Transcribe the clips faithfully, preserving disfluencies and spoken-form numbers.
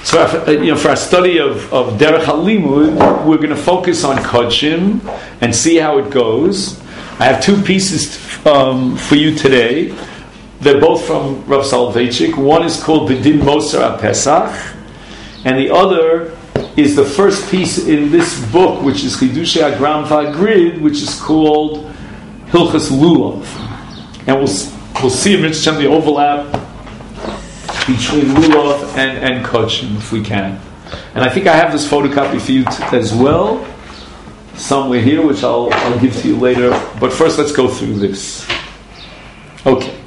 So, uh, you know, for our study of, of Derech HaLimud, we're going to focus on Kodshim and see how it goes. I have two pieces um, for you today. They're both from Rav Soloveitchik. One is called B'din Mosar HaPesach, and the other is the first piece in this book, which is Chidushei Agram V'Agrid, which is called Hilchas Lulav. And we'll we'll see if the overlap between Lulav and, and Kodshim, if we can. And I think I have this photocopy for you t- as well, somewhere here, which I'll, I'll give to you later. But first, let's go through this. Okay.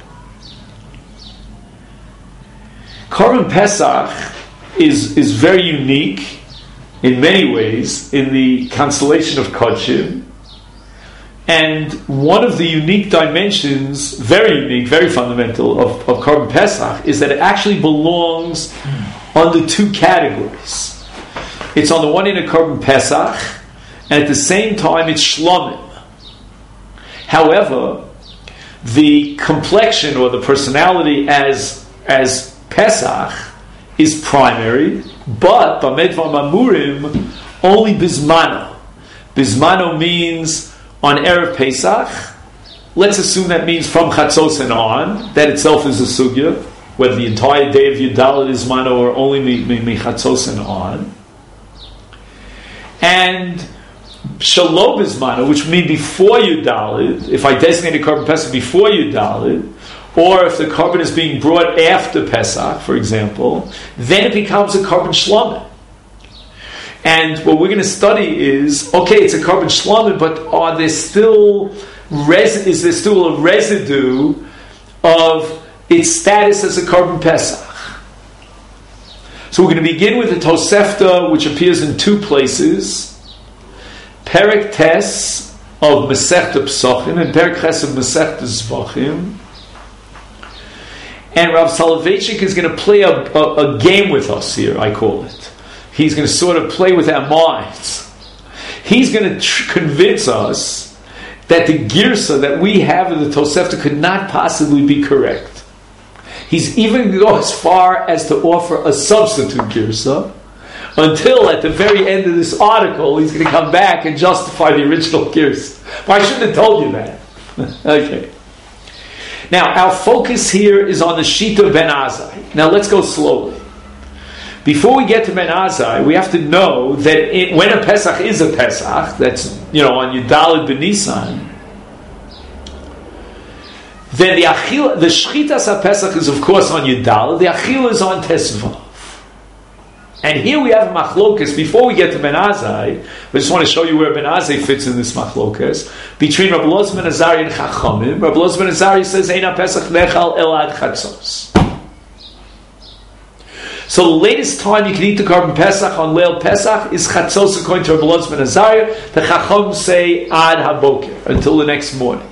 Korban Pesach is, is very unique in many ways in the constellation of Kodshim. And one of the unique dimensions, very unique, very fundamental, of, of Korban Pesach is that it actually belongs under two categories. It's on the one end a Korban Pesach, and at the same time it's Shlomim. However, the complexion or the personality as as Pesach is primary, but B'med V'Mamurim only Bismano. Bismano means on Erev Pesach. Let's assume that means from Chatzos and on. That itself is a sugya, whether the entire day of Yudalit is Mano or only mi, mi, mi Chatzos and on. And Shalom is Mano, which means before Yudalit, if I designate a Korban Pesach before Yudalit, or if the Korban is being brought after Pesach, for example, then it becomes a Korban Shlomim. And what we're going to study is, okay, it's a Korban Shlomim, but are there still res- is there still a residue of its status as a Korban Pesach? So we're going to begin with the Tosefta, which appears in two places, Perek Tes of Masechta Psachim and Perek Ches of Masechta Zvachim. And Rav Soloveitchik is going to play a, a, a game with us here, I call it. He's going to sort of play with our minds. He's going to tr- convince us that the girsa that we have in the Tosefta could not possibly be correct. He's even going to go as far as to offer a substitute girsa, until at the very end of this article he's going to come back and justify the original girsa. But I shouldn't have told you that. Okay. Now, our focus here is on the Shita Ben Azai. Now, let's go slowly. Before we get to Ben Azai, we have to know that it, when a Pesach is a Pesach, that's, you know, on Yudalit B'Nisan, then the Achil, the Shchitas HaPesach is, of course, on Yudalit, the Achil is on Tesvav. And here we have a Machlokas. Before we get to Ben Azai, we just want to show you where Ben Azai fits in this Machlokas. Between Rabbi Elazar ben Azariah and Chachamim, Rabbi Elazar ben Azariah says, Ein HaPesach nechal elad chatzos. So the latest time you can eat the Korban Pesach on Leil Pesach is Chatzos, according to Rabbi Elazar ben Azariah. The Chacham say Ad HaBoker, until the next morning.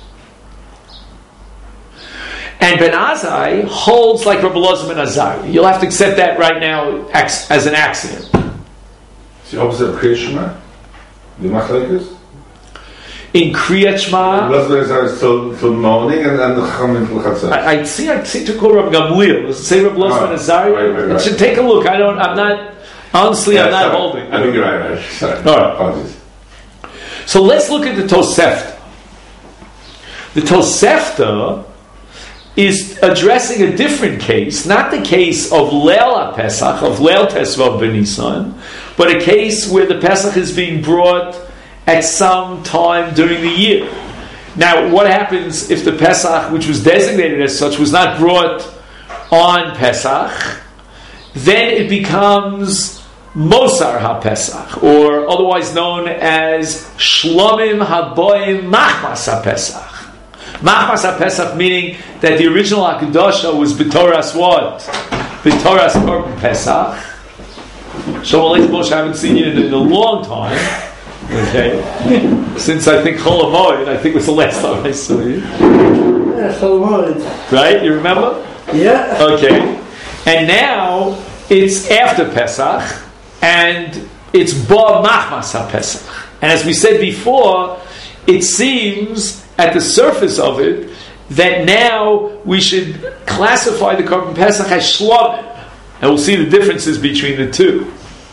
And Ben Azai holds like Rabbi Elazar ben Azariah. You'll have to accept that right now as an axiom. It's the opposite of Kriyat Shema? The Machlekes? In Kriyat Shema, Rabbi Elazar ben Azariah is till, till morning and, and the Chachamim till Chatzos. I, I see. I see to call Rabbi Gamliel. Does it say Rabbi Elazar ben Azariah? Right, right, right. It should take a look. I don't. I'm not. Honestly, Yeah, I'm not sorry. holding. I think you're right. right. Sorry. All right. Apologies. So let's look at the Tosefta. The Tosefta is addressing a different case, not the case of Leil HaPesach, of Leil Tesvav B'Nisan, but a case where the Pesach is being brought at some time during the year. Now, what happens if the Pesach, which was designated as such, was not brought on Pesach? Then it becomes Mosar HaPesach, or otherwise known as Shlomim Haboim Machmas HaPesach. Machmas HaPesach meaning that the original Akadosha was B'toras what? B'toras Korban Pesach. Shalom Aleichem Moshe, I haven't seen you in, in a long time. Okay. Since I think Chol HaMoed, I think it was the last time I saw you. Yeah, Chol HaMoed. Right? You remember? Yeah. Okay. And now it's after Pesach, and it's Ba Machmas HaPesach. And as we said before, it seems at the surface of it that now we should classify the Korban Pesach as Shlomim. And we'll see the differences between the two.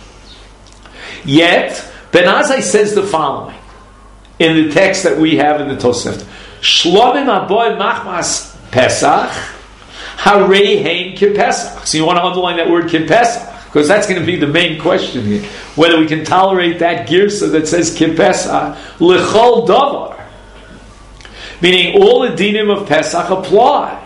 Yet, Ben Azai says the following in the text that we have in the Tosefta. Shlomim aboy machmas Pesach, harei hein kipesach. So you want to underline that word kipesach, because that's going to be the main question here. Whether we can tolerate that girsa that says kipesach, l'chol davar. Meaning all the dinim of Pesach apply.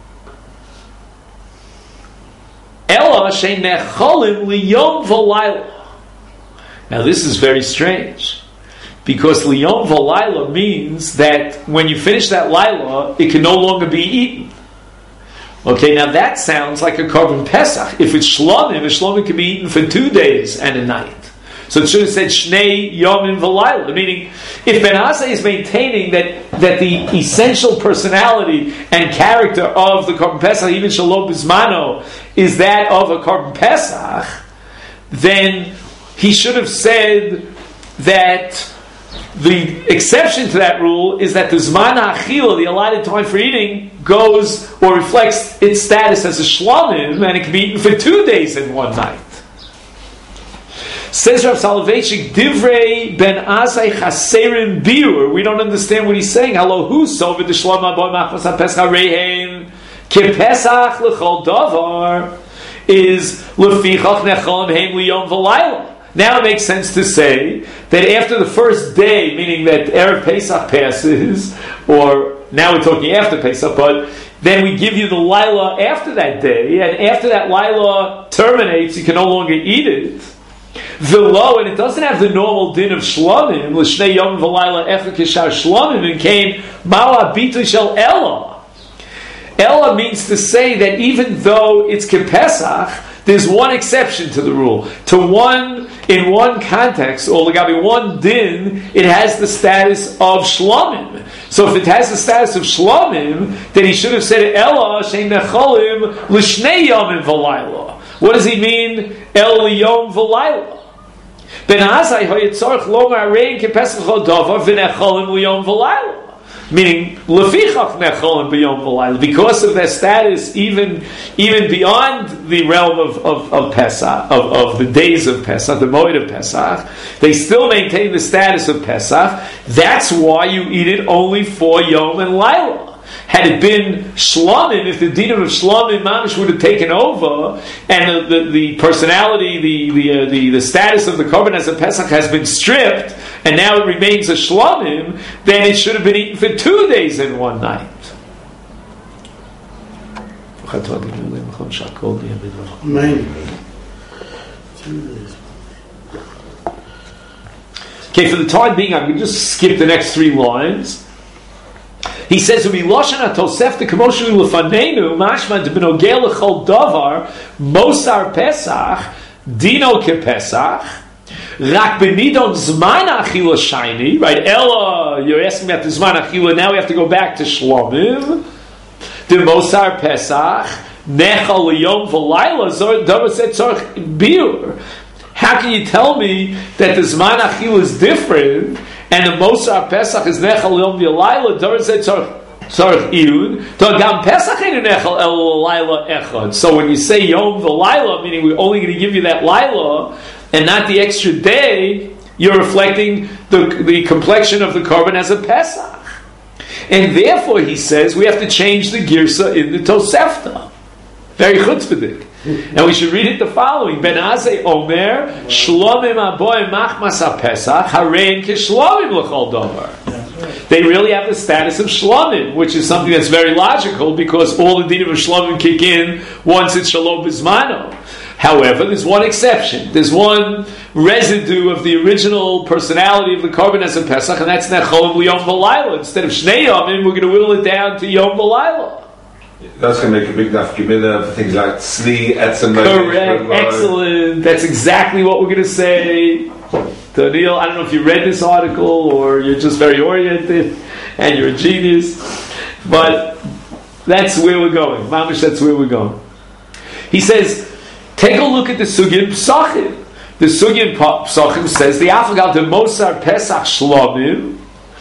Ela she'necholim liyom v'layla. Now this is very strange, because liyom v'layla means that when you finish that layla, it can no longer be eaten. Okay, now that sounds like a korban Pesach. If it's shlomim, a shlomim can be eaten for two days and a night. So it should have said shnei yomim v'layla, meaning if Ben Azai is maintaining that, that the essential personality and character of the korban Pesach, even shalom bismano, is that of a korban Pesach, then he should have said that the exception to that rule is that the zman ha'achila, the allotted time for eating, goes or reflects its status as a shlomim, and it can be eaten for two days and one night. Says Rav Soloveitchik, Divrei Ben Azai Chaserim Biur. We don't understand what he's saying. Hello, who's so with the Shlom Aboy Machmas HaPesach Reihen Ke Pesach L'chol Davar is Lefichach Necholim Heim Liyom V'Layla. Now it makes sense to say that after the first day, meaning that Erev Pesach passes, or now we're talking after Pesach, but then we give you the Laila after that day, and after that Laila terminates, you can no longer eat it. V'lo, and it doesn't have the normal din of shlomim, l'shnei yom v'layla echa kishar shlomim, and came mala bitu shel ella. Ella means to say that even though it's kepesach, there's one exception to the rule. To one, in one context, or legabi one din, it has the status of shlomim. So if it has the status of shlomim, then he should have said ella shein necholim l'shnei yomim v'layla. What does he mean? El yom v'layla. Ben Azai hoyetzorch lomar rein kepesach chodavar v'necholim l'yom v'layla. Meaning lefichach necholim b'yom v'layla. Because of their status, even even beyond the realm of, of, of Pesach, of, of the days of Pesach, the moed of Pesach, they still maintain the status of Pesach. That's why you eat it only for Yom and Laila. Had it been shlomim, if the dinam of shlomim mamish would have taken over, and the, the, the personality, the the, uh, the the status of the korban as a Pesach has been stripped, and now it remains a shlomim, then it should have been eaten for two days and one night. Okay, for the time being, I'm going to just skip the next three lines. He says, "We loshen atosef the commotion lefanenu mashman de benogel lechol davar mosar pesach dino ke pesach rak benidon zman achila shiny." Right, Ella, you're asking about the zman achila. Now we have to go back to shlomim. The mosar pesach nechal liyom v'layla zor davar set tzorch biur. How can you tell me that the zman achila is different? And the Mosar Pesach is Nechal Yom V'Layla. Doris said Tzarech Iyun. To Gam Pesach ain't Nechal El Layla Echad. So when you say Yom V'Layla, meaning we're only going to give you that Layla and not the extra day, you're reflecting the, the complexion of the korban as a Pesach. And therefore, he says, we have to change the Girsa in the Tosefta. Very chutzpahdik. And we should read it the following: Ben Azai Omer Shlomim Aboy Machmas HaPesach Harein Kishlomim L'chol Davar. They really have the status of Shlomim, which is something that's very logical because all the dinim of Shlomim kick in once it's Shalom Bismano. However, there's one exception. There's one residue of the original personality of the korban as a Pesach, and that's Necholim L'Yom V'Layla. Instead of Shnei Yomim, we're going to whittle it down to Yom V'Layla. That's going to make a big enough gemina for things like Tzli, Etzem. Correct, excellent. That's exactly what we're going to say. Daniel, I don't know if you read this article or you're just very oriented and you're a genius, but that's where we're going. Mamish, that's where we're going. He says, take a look at the Sugin Psachim. The Sugin Psachim says, the Afagal de Mosar Pesach Shlomim,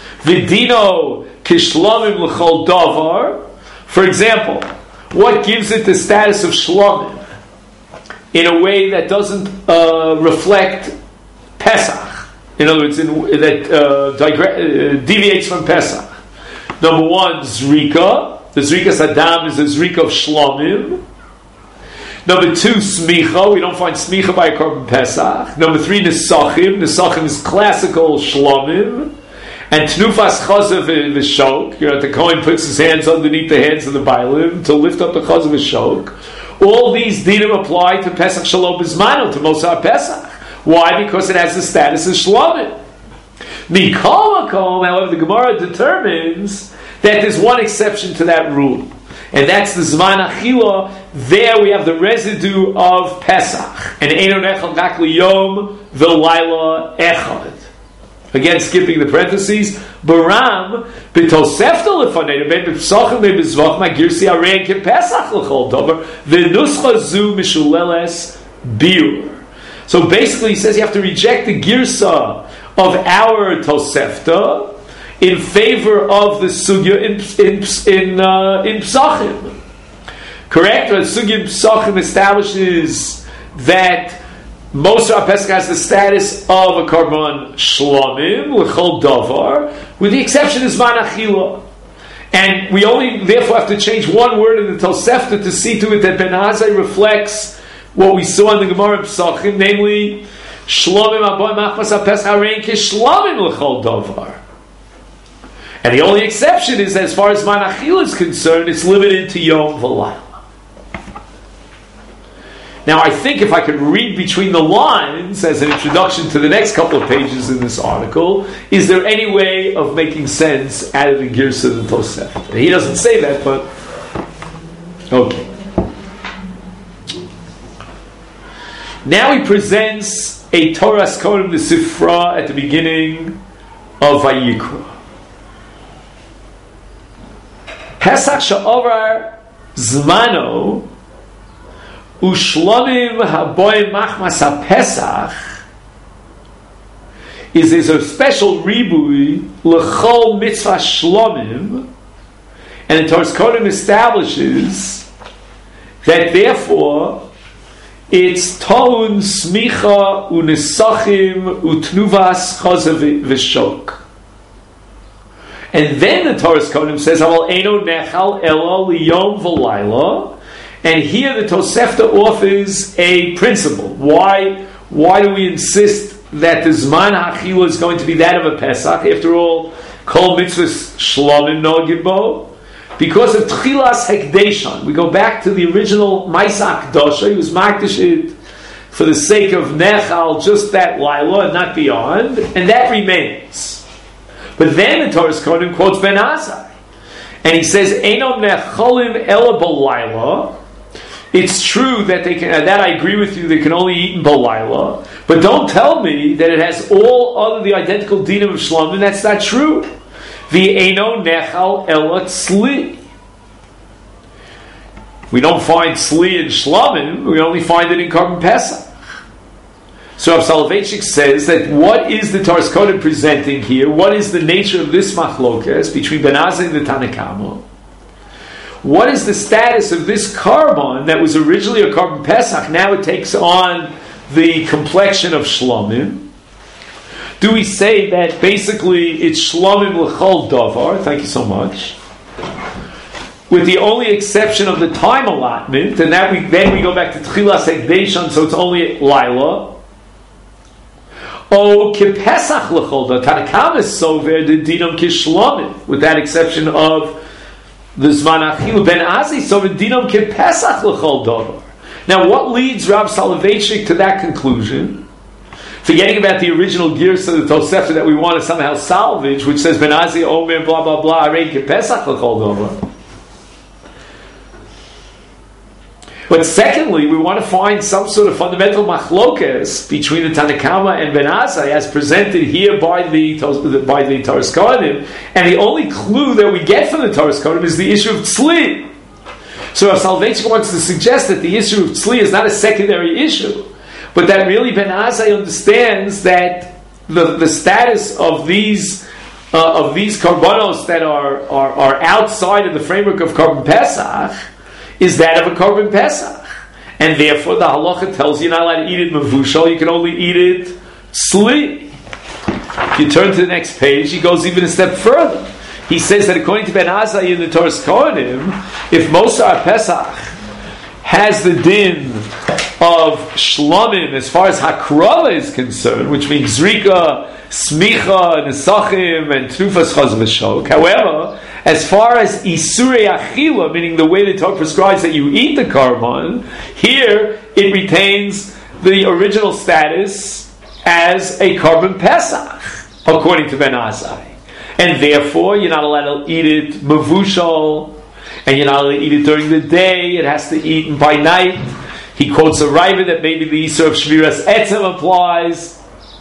Vidino Kishlomim L'chol Davar. For example, what gives it the status of shlomim? in a way that doesn't uh, reflect Pesach. In other words, in, that uh, digre- uh, deviates from Pesach. Number one, Zrika. The Zrika Saddam is a Zrika of Shlomim. Number two, Smicha. We don't find Smicha by a Korban Pesach. Number three, Nesachim. Nesachim is classical Shlomim. And Tnufas Chazav V'Shok. You know, the Kohen puts his hands underneath the hands of the Bailim to lift up the Chazav V'Shok. All these dinim apply to Pesach Shalom Bizmano, to Mosar Pesach. Why? Because it has the status of Shlomim. Mikol Makom, however, the Gemara determines that there's one exception to that rule. And that's the Zman Achila. There we have the residue of Pesach. And Eino Nechal Rak Liyom V'Laila Echad. Again, skipping the parentheses. Baram B'Tosefta Lefanei Ben B'Psachim Ben B'Zvach Magirsi Arein K'Pesach L'Chol Dover V'Nuscha Zu Mishuleles Biur. So basically, he says you have to reject the girsa of our Tosefta in favor of the sugya in in in, uh, in Psachim. Correct? The sugya in Psachim establishes that Mosar Pesach has the status of a Karban Shlomim l'chol davar, with the exception of Zman Achila. And we only therefore have to change one word in the Tosefta to see to it that Ben Azai reflects what we saw in the Gemara in Psachim, namely Shlomim Aboy Machmas HaPesach Harein Kishlomim l'chol davar. And the only exception is, as far as Zman Achila is concerned, it's limited to Yom V'Layla. Now, I think if I could read between the lines as an introduction to the next couple of pages in this article, is there any way of making sense out of the Girsa of the Tosefta? He doesn't say that, but okay. Now he presents a Torah's Kodim, the Sifra, at the beginning of Vayikra. Pesach Sha'ovar Zmano Ushlamim Haboy Machmas HaPesach is, is a special ribui L'chol Mitzvah Shlomim, and the Torah's Kodim establishes that therefore it's Toun Smicha Unesachim Utnuvas Chazav V'Shok. And then the Torah's Kodim says, Aval Eino Nechal Elo Liyom V'Layla. And here the Tosefta offers a principle. Why, why do we insist that the Zman HaAchila is going to be that of a Pesach? After all, Kol Mitzvahs Shlomim Nogim Bo. Because of Tchilas Hekdeshon. We go back to the original Maisak Dosha. He was Makdish it for the sake of Nechal, just that Laila and not beyond. And that remains. But then the Torah's Kodim quotes Ben Azai. And he says, Einom Nechalim Ela B'Laila. It's true that they can, uh, that I agree with you, they can only eat in B'Laila. But don't tell me that it has all other the identical dinim of Shlomim. That's not true. The Eino Nechal Ela Tzli. We don't find Tzli in Shlomim, we only find it in Korban Pesach. So Rav Soloveitchik says that what is the Torah's Kodim presenting here? What is the nature of this machlokas between Ben Azai and the Tanna Kama? What is the status of this carbon that was originally a Korban Pesach? Now it takes on the complexion of Shlomim. Do we say that basically it's Shlomim l'chol davar? Thank you so much. With the only exception of the time allotment, and that we, then we go back to Tchilas Hekdeshon, so it's only Laila. Oh, kipesach l'chol davar. Tanna Kama is sover the dinam kishlomim, with that exception of the Zman Achila. Ben Azai sover dinam kipesach l'chol davar. Now, what leads Rav Soloveitchik to that conclusion? Forgetting about the original Girsa of the Tosefta that we want to somehow salvage, which says Ben Azai omer blah blah blah arei kipesach l'chol davar. But secondly, we want to find some sort of fundamental machlokas between the Tanna Kama and Ben Azai as presented here by the by the Torah's Kodim, and the only clue that we get from the Torah's Kodim is the issue of Tzli. So Rav Soloveitchik wants to suggest that the issue of Tzli is not a secondary issue, but that really Ben Azai understands that the, the status of these uh, of these karbanos that are, are are outside of the framework of Korban Pesach is that of a Korban Pesach. And therefore the halacha tells you you're not allowed to eat it mevushal, you can only eat it sli. If you turn to the next page, he goes even a step further. He says that according to Ben Azai in the Torah's Kohanim, if Mosar Pesach has the din of shlomim as far as hakrava is concerned, which means zrika, smicha, nesachim, and trufas chaz v'shok. However, as far as isurei achila, meaning the way the Torah prescribes that you eat the karban, here it retains the original status as a karban pesach, according to Ben Azai. And therefore, you're not allowed to eat it mevushal, and you're not allowed to eat it during the day. It has to be eaten by night. He quotes a Raiva that maybe the Yisur of Shviras Etzem applies.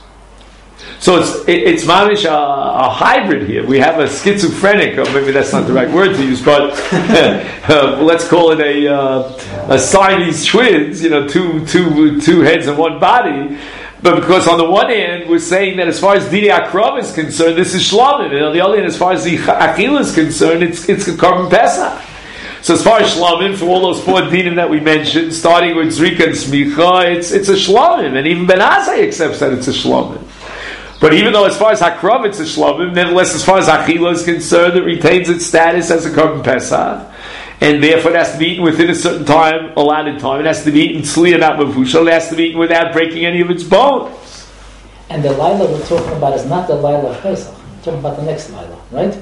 So it's it, it's mamish a, a hybrid here. We have a schizophrenic, or maybe that's not the right word to use, but uh, let's call it a uh, a Siamese twins. You know, two two two heads and one body. But because on the one hand, we're saying that as far as Didi Akrav is concerned, this is Shlomim. And on the other hand, as far as the Achil is concerned, it's it's a Karban Pesach. So as far as Shlomim, from all those four dinim that we mentioned, starting with Zrika and Smicha, it's, it's a Shlomim. And even Ben Azai accepts that it's a Shlomim. But even though as far as Akrav it's a Shlomim, nevertheless as far as Achil is concerned, it retains its status as a Karban Pesach. And therefore it has to be eaten within a certain time, allotted time. It has to be eaten tzli and not mevushal. It has to be eaten without breaking any of its bones. And the Laila we're talking about is not the Laila of Pesach. We're talking about the next Laila, right?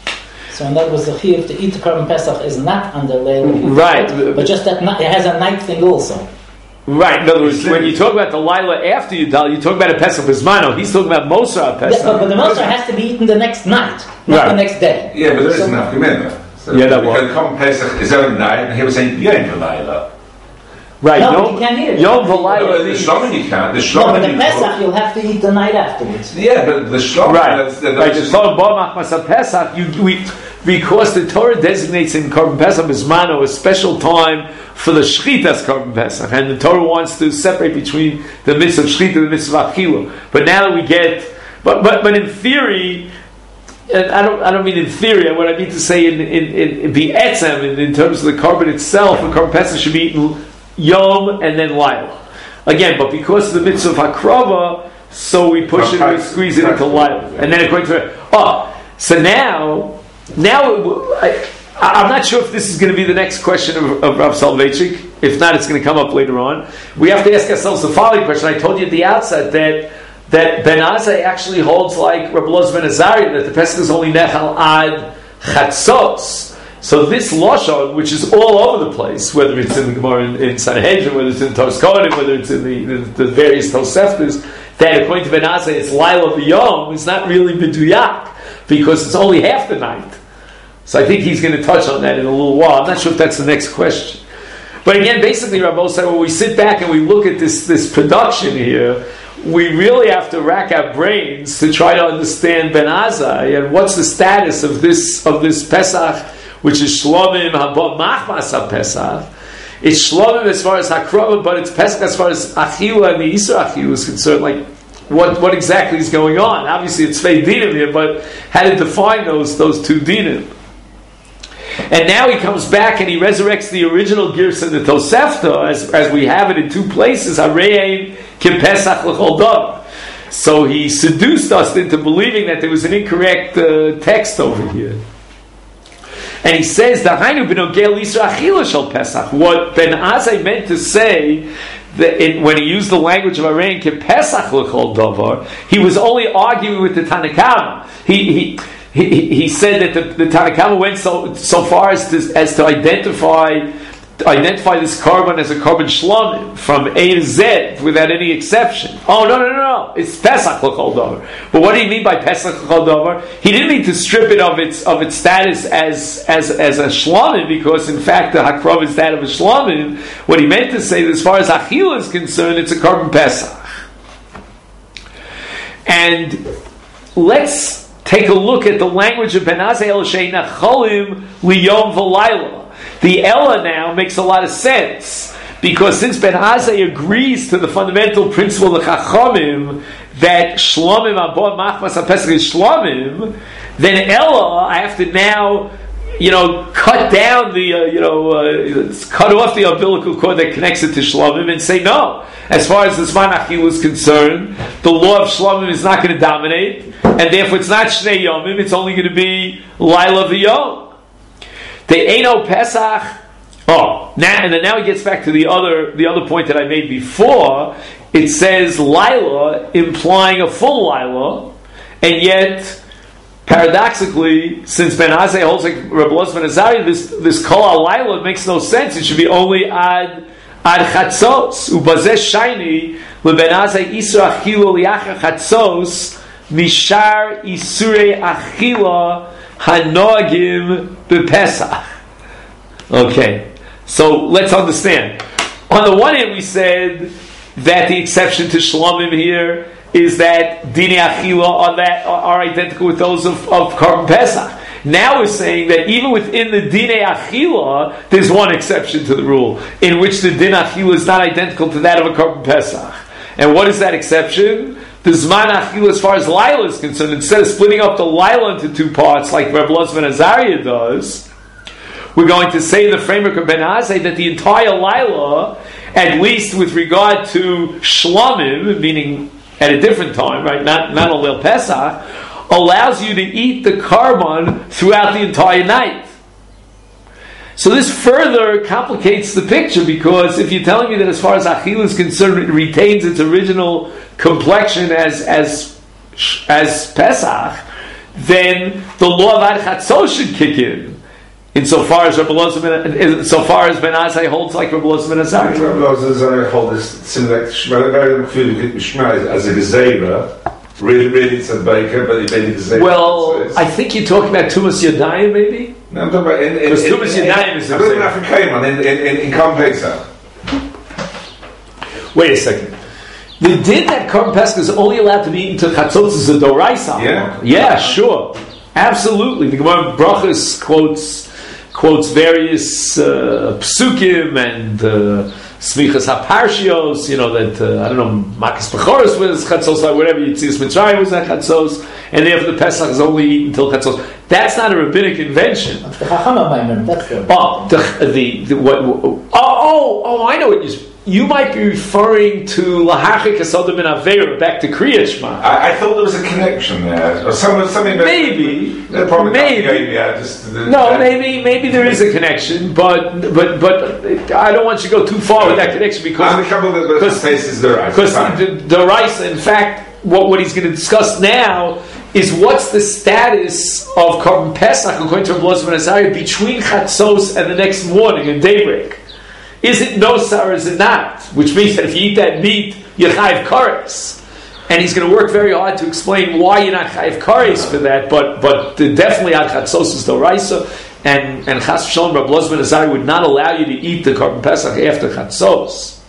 So in other words, the chiyuv to eat the Karban Pesach is not under Laila. Right. But just that night, it has a night thing also. Right. In other words, when you talk about the Laila after you die, you talk about a Pesach Bismano. He's talking about Mosar Pesach. Yeah, but, but the Mosar has to be eaten the next night, not right. the next day. Yeah, but there is so, enough. Remember. So yeah, that because was. Karban Pesach is every night, and he was saying Yom V'Layla. Right. No, Yom, you can't eat it. Yom No, V'Layla. the Shlomim you can't. The No, Shlomim but the you Pesach can't. you'll have to eat the night afterwards. Yeah, but the Shlomim. Right. That's, that, Right. that's The Torah Bo Machmas Pesach. You we because the Torah designates in Karban Pesach Bismano a special time for the Shchitas Karban Pesach, and the Torah wants to separate between the mitzvah of Shchita and the mitzvah of Achila. But now that we get, but but but in theory. And I don't. I don't mean in theory. What I mean to say in in, in, in the etzem, in, in terms of the carbon itself, the carbon pesach should be eaten yom and then laila. Again, but because of the mitzvah of hakrava, so we push it, we squeeze it into laila, and then according to oh, so now, now I, I'm not sure if this is going to be the next question of, of Rav Soloveitchik. If not, it's going to come up later on. We have to ask ourselves the following question. I told you at the outset that. That Ben Azai actually holds like Rabbi Loz Ben Azariah that the Pesach is only nechal ad chatzos. So this lashon, which is all over the place, whether it's in the Gemara in, in Sanhedrin, whether it's in Tos Kohanim, whether it's in the, the, the various Toseftas, that according to Ben Azai it's Laila V'Yom, is not really B'duyak because it's only half the night. So I think he's going to touch on that in a little while. I'm not sure if that's the next question. But again, basically, Rabbi said, when we sit back and we look at this this production here, we really have to rack our brains to try to understand Ben Azai and what's the status of this of this Pesach, which is Shlomim Haba Machmas Pesach. It's Shlomim as far as Hakrava, but it's Pesach as far as Achila and the Yisur Achila is concerned. Like, what what exactly is going on? Obviously, it's Fei Dinim here, but how to define those those two Dinim? And now he comes back and he resurrects the original Girsa, the Tosefta, as, as we have it in two places, Hareim Kipesach L'chol Davar. So he seduced us into believing that there was an incorrect uh, text over here. And he says, Dahainu b'nogel Yisra Achila shel Pesach. What Ben Azai meant to say, that it, when he used the language of Hareim Kipesach L'chol Davar, he was only arguing with the Tanna Kama. He... he He, he said that the, the Tanakama went so so far as to, as to identify identify this carbon as a carbon shlomim from A to Z without any exception. Oh no no no no! It's Pesach l'chol davar. But what do you mean by Pesach l'chol davar? He didn't mean to strip it of its of its status as as as a shlomim, because in fact the hakrav is that of a shlomim. What he meant to say that as far as achila is concerned, it's a carbon Pesach. And let's take a look at the language of Ben Azai El Sheina Cholim Liyom V'Layla. The Ella now makes a lot of sense, because since Ben Azai agrees to the fundamental principle of the Chachamim that Shlomim Abon Machmas HaPesach is Shlomim, then Ella, I have to now you know, cut down the, uh, you know, uh, cut off the umbilical cord that connects it to Shlomim and say no. As far as the Zman Achila is concerned, the law of Shlomim is not going to dominate, and therefore it's not Shnei Yomim, it's only going to be Laila V'Yom. The Eino Pesach, oh, now, and then now he gets back to the other, the other point that I made before. It says Laila, implying a full Laila, and yet, paradoxically, since Ben Azai holds like Reb Elazar Ben Azariah, this this Kol HaLaila makes no sense. It should be only ad ad Chatzos. Ubazeh Shaini LeBen Azai Isur Achila Liachar Chatzos Mishar Isurei Achila Hanoagim BePesach. Okay, so let's understand. On the one hand, we said that the exception to Shlomim here is that Dinei Achila are, that, are identical with those of, of Korban Pesach. Now we're saying that even within the Dinei Achila, there's one exception to the rule, in which the Din Achila is not identical to that of a Korban Pesach. And what is that exception? The Zman Achila, as far as Laila is concerned, instead of splitting up the Laila into two parts, like Reb Elazar Ben Azariah does, we're going to say in the framework of Ben Azai that the entire Laila, at least with regard to Shlomim, meaning at a different time, right? Not not on Leil Pesach, allows you to eat the carbon throughout the entire night. So this further complicates the picture, because if you're telling me that as far as Achila is concerned, it retains its original complexion as as as Pesach, then the law of Ad Chatzos should kick in. Insofar as Reb Elazar, so far as Ben Azai holds like Reb Elazar Ben Azariah. Reb Elazar holds this similar. Very Shema as a gezeira. Really, really, it's a baker, but he made it gezeira. Well, I think you're talking about Tumas Yadayim, maybe. No, I'm talking about in because Tumas Yadayim is. I'm talking about African in in in Korban Pesach. Wait a second. The din that Korban Pesach is only allowed to be eaten to Chatzos is a Doraisa. Yeah, yeah, sure, absolutely. The Gemara Brachos quotes. quotes various uh, psukim and uh, smichas haparshios, you know, that, uh, I don't know, Makas Bechoros was chatzos, or whatever, Yitzias Mitzrayim was at chatzos, and therefore the Pesach is only eaten until chatzos. That's not a rabbinic invention. That's the Chachama Maimer, that's the... Oh, the, the, the what, oh, oh, oh, I know what you You might be referring to Lahachik Asodam and Avera, back to Kriyat Shema. I, I thought there was a connection there. Or some, something maybe. Probably maybe. Yeah, just, uh, no, uh, maybe maybe there is a connection, but but but I don't want you to go too far with that connection, because because the, the rice, in fact, what, what he's going to discuss now is what's the status of Korban Pesach according to Reb Elazar Ben Azariah between Chatzos and the next morning in daybreak. Is it nosar or is it not? Which means that if you eat that meat, you're chayiv kares. And he's going to work very hard to explain why you're not chayiv kares for that, but but definitely ad chatzos is doraisa, and and chas v'shalom Reb Elazar Ben Azariah would not allow you to eat the Korban Pesach after chatzos.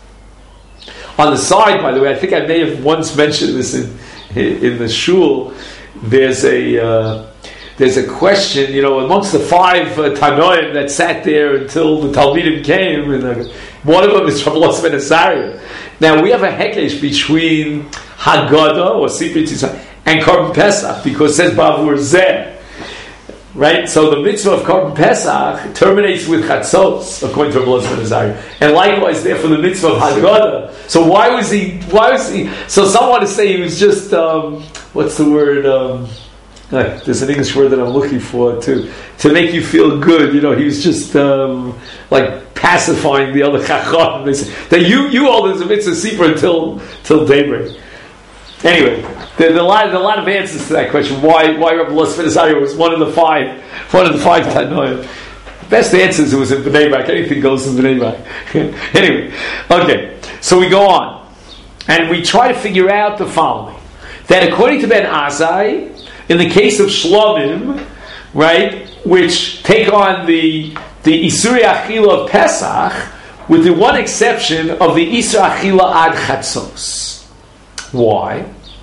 On the side, by the way, I think I may have once mentioned this in in the shul. There's a uh, There's a question, you know, amongst the five uh, Tanoim that sat there until the Talmidim came, and uh, one of them is Reb Elazar Ben Azariah. Now, we have a hekesh between Haggadah, or Sipri Tzisa, and Korban Pesach, because it says Bavur Zeh. Right? So the mitzvah of Korban Pesach terminates with Chatzos, according to Reb Elazar Ben Azariah. And likewise, therefore, the mitzvah of Haggadah. So why was he, why was he, so some want to say he was just, um, what's the word, um, Uh, there's an English word that I'm looking for to to make you feel good. You know, he was just um, like pacifying the other chacham. They say that you you all there's a mitzvah seeper until till daybreak. Anyway, there's a lot a lot of answers to that question. Why why Reb Elazar Ben Azariah was one of the five one of the five Tanoim. Best answer is it was in Bnei Brak. Anything goes in Bnei Brak. Anyway, okay. So we go on and we try to figure out the following: that according to Ben Azai, in the case of Shlomim, right, which take on the the Isurei Achila of Pesach, with the one exception of the Isurei Achila ad Chatzos. Why?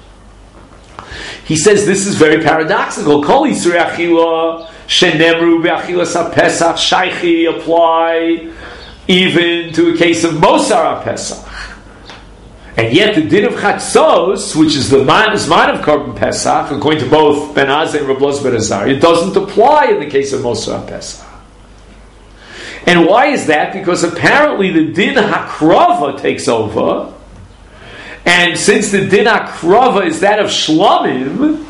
He says this is very paradoxical. Kol Isurei Achila shenemru be'achilas HaPesach shaychi apply even to a case of Mosar HaPesach. And yet the din of Chatzos, which is the Zman of Korban Pesach, according to both Ben Azai and Reb Elazar ben Azariah, doesn't apply in the case of Mosar Pesach. And why is that? Because apparently the din hakrava takes over, and since the din hakrava is that of Shlomim,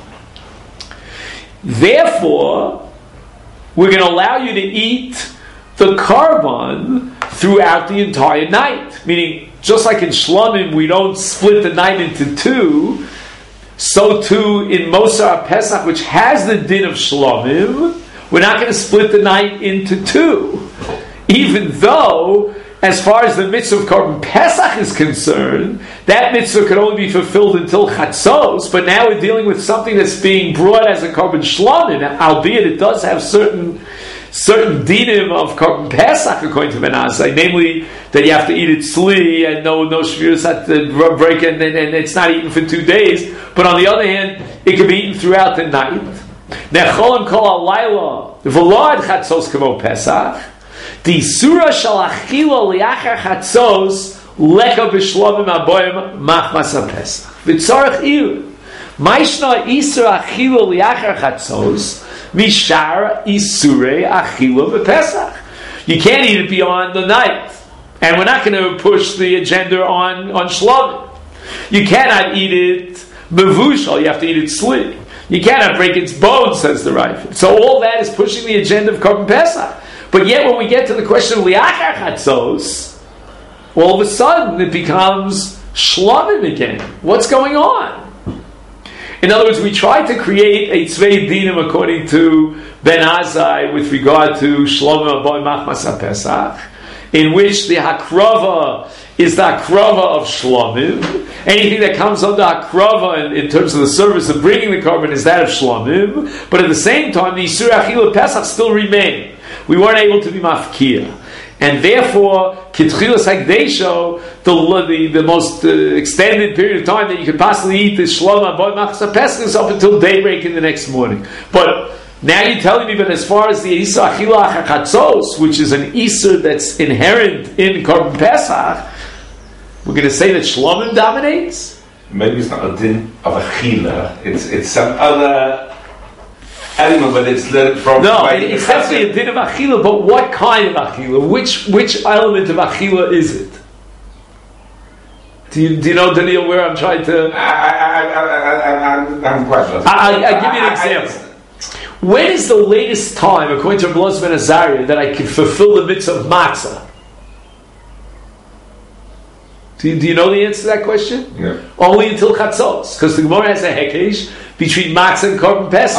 therefore we're going to allow you to eat the korban throughout the entire night. Meaning, just like in Shlomim we don't split the night into two, so too in Mosar Pesach, which has the din of Shlomim, we're not going to split the night into two. Even though, as far as the mitzvah of Korban Pesach is concerned, that mitzvah could only be fulfilled until Chatzos, but now we're dealing with something that's being brought as a Korban Shlomim, albeit it does have certain certain dinim of Korban Pesach according to Ben Azai, namely that you have to eat it tzli and no no shvius at the break, and, and, and it's not eaten for two days. But on the other hand, it can be eaten throughout the night. Nechol kol halayla v'lo ad Chatzos kamo Pesach. The surah shal achilo liachar chatzos leka b'shlomim aboyim machmas haPesach v'tzarech ir ma'ishna isur achilo liachar chatzos mishar isurei achilo b'Pesach. You can't eat it beyond the night, and we're not going to push the agenda on on shlomim. You cannot eat it mevushal. You have to eat it sli. You cannot break its bones, says the Rav. So all that is pushing the agenda of Korban Pesach. But yet, when we get to the question of liachar chatzos, all of a sudden it becomes shlomim again. What's going on? In other words, we tried to create a tzvei dinim according to Ben Azai with regard to shlomim aboy machmas haPesach, in which the hakrava is the hakrava of shlomim. Anything that comes under hakrava in, in terms of the service of bringing the korban is that of shlomim. But at the same time, the isur achila Pesach still remain. We weren't able to be mafkir, and therefore kitchilas hagdesho, the, the the most uh, extended period of time that you could possibly eat this shloma boy machzah pesach is up until daybreak in the next morning. But now you're telling me, but as far as the isur achila chatzos, which is an isur that's inherent in korban pesach, we're going to say that shlomim dominates. Maybe it's not a din of achila; it's it's some other element, but it's learned from. No, it, it's definitely a din of achila, but what kind of achila? Which which element of achila is it? Do you, do you know, Daniel, where I'm trying to? I, I, I, I, I'm, I'm quite lost. I, I, I'll give you an example. When is the latest time, according to Reb Elazar ben Azariah, that I can fulfill the mitzvah of matzah? Do you, do you know the answer to that question? Yeah. Only until Chatzos, because the Gemara has a hekesh between matzah and korban pesach.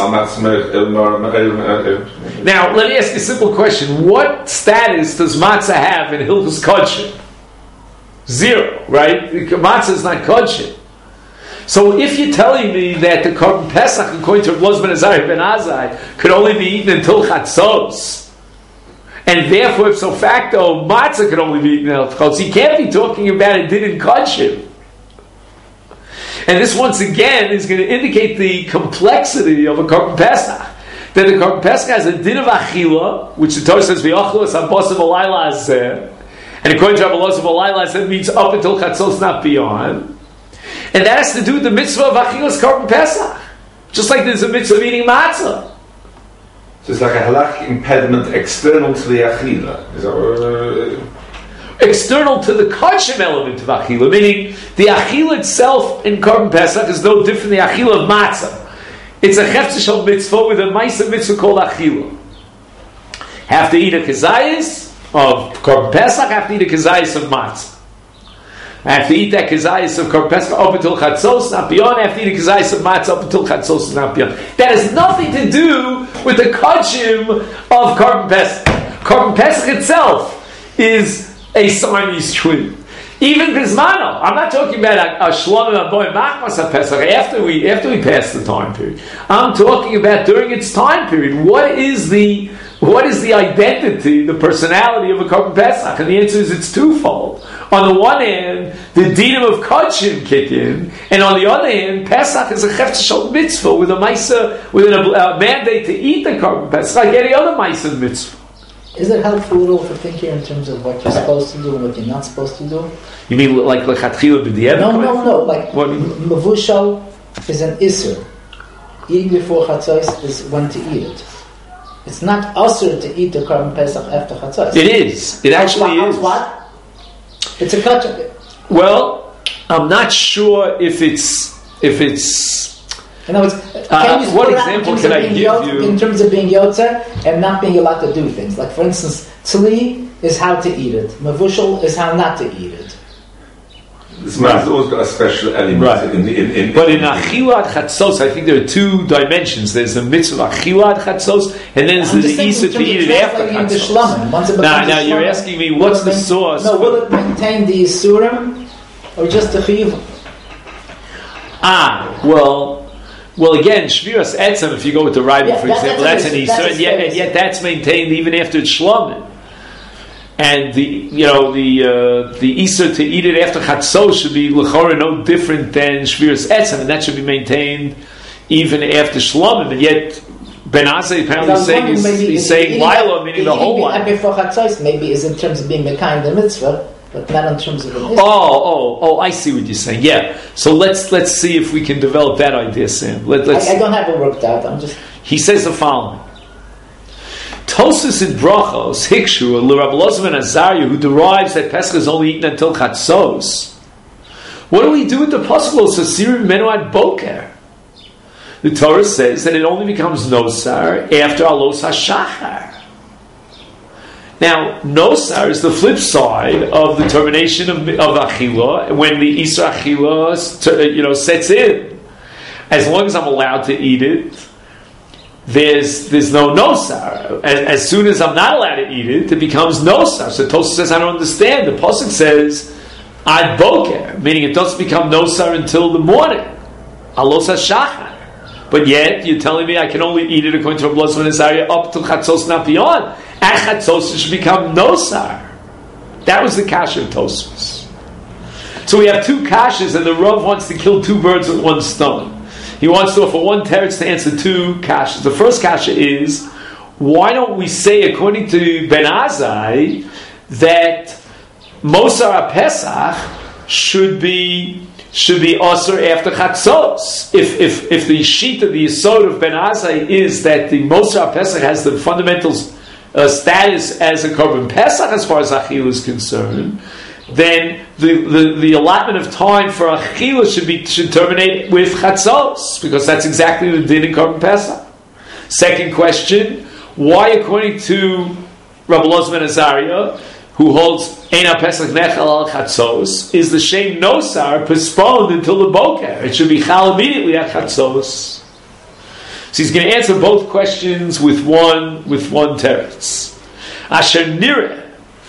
Now, let me ask you a simple question. What status does matzah have in Hilchos Kodshim? Zero, right? Matzah is not Kodshim. So if you're telling me that the korban pesach, according to Reb Elazar ben Azariah ben Azai, could only be eaten until Chatzos, and therefore, if so facto, matzah could only be eaten until Chatzos, you can't be talking about it didn't Kodshim. And this, once again, is going to indicate the complexity of a korban pesach. That the korban pesach has a din of achila, which the Torah says v'yochlu sabosim alayla azeh, and according to Reb Elazar alayla, that means up until chatzos, not beyond. And that has to do with the mitzvah of achilas korban pesach, just like there's a mitzvah of eating matzah. So it's like a halach impediment external to the achila. Is that what, uh, external to the kodshim element of achila, meaning the achila itself in korban pesach is no different than the achila of matzah. It's a hefzer shel mitzvah with a ma'aser mitzvah called achila. Have to eat a kezayis of korban pesach, have to eat a kezayis of matzah. I have to eat that kezayis of korban pesach up until chatzos, not beyond. I have to eat a kezayis of matzah up until chatzos, not beyond. That has nothing to do with the kodshim of korban pesach. Korban pesach itself is a Siamese twin. Even Bismano. I'm not talking about a, a Shlomim Aboy Machmas HaPesach after we after we pass the time period. I'm talking about during its time period. What is the what is the identity, the personality of a Korban Pesach? And the answer is it's twofold. On the one hand, the dinim of Kodshim kick in, and on the other hand, Pesach is a Hefzer Shel Mitzvah with a Maisa, with a, a mandate to eat the Korban Pesach like any other Maisa mitzvah. Is it helpful at all to think here in terms of what you're supposed to do and what you're not supposed to do? You mean like lechatchila b'di'evet? No, no, no. Like what? Mavushal is an isser. Eating before chatzos is when to eat it. It's not usher to eat the Korban Pesach after chatzos. It is. It actually what, is. What? It's a kachuk. Well, I'm not sure if it's if it's. In other words, Uh, can you what split out example in terms can of I being give yotzer- you? in terms of being yotzer and not being allowed to do things? Like, for instance, tzli is how to eat it. Mavushal is how not to eat it. This man has always got a special element Right. in, in, in, But in Achilat Chatzos, I think there are two dimensions. There's a mitzvah Achilat Chatzos, and then there's I'm the just thinking Isa in to terms eat of it after translating into Chatzos. Shlomim. Once it Now, becomes now a you're Shlomim, asking me, will what's it the main- source? No, for- will it maintain the Yisurim or just the Chiv? Ah, well, well again, Shviras Etzem, if you go with the Rebbe, Yeah, for that- example, that's that's, a an basic- Isa, that's and yet, a and yet that's maintained even after it's Shlomim. And the you know the uh, the Isa to eat it after Chatzos should be l'chora no different than Shviras Etzem, and that should be maintained even after Shlomim. And yet Ben Azai apparently is saying he's, he's saying Lila, meaning the whole one. Before Chatzos maybe is in terms of being the kind of mitzvah, but not in terms of the mitzvah. Oh, oh, oh! I see what you're saying. Yeah. So let's let's see if we can develop that idea, Sam. Let, let's. I, I don't have it worked out. I'm just. He says the following: Tosas in Brachos Hikshu l'Rab Elazar ben Azariah, who derives that Pesach is only eaten until Chatzos. What do we do with the possible Sasirim Menuad Boker? The Torah says that it only becomes Nosar after Alos HaShachar. Now, Nosar is the flip side of the termination of, of Achila, when the Isra Achila you know, sets in. As long as I'm allowed to eat it, there's there's no Nosar. As, as soon as I'm not allowed to eat it, it becomes Nosar. So Tosfos says, I don't understand. The Pasuk says, Ad Boker, meaning it doesn't become Nosar until the morning. Alos HaShachar. But yet, you're telling me I can only eat it according to Rabbi Elazar ben Azariah up to Chatzos, not beyond. At Chatzos, it should become Nosar. That was the kasha of Tosfos. So we have two kashas, and the Rav wants to kill two birds with one stone. He wants to offer one teretz to answer two kashas. The first kasha is, why don't we say, according to Ben Azai, that Mosar HaPesach should be should be also after Chatzos. If if if the sheet of the Yisod of Ben Azai is that the Mosar HaPesach has the fundamental uh, status as a Korban Pesach as far as Achil is concerned, then the, the, the allotment of time for Achila should be should terminate with Chatzos, because that's exactly the din in Korban Pesach. Second question, why according to Rabbi Elazar ben Azariah, who holds Ein HaPesach Nechal al Chatzos, is the Shem Nosar postponed until the Boker? It should be Chal immediately at Chatzos. So he's going to answer both questions with one with one teretz. Asher Nireh.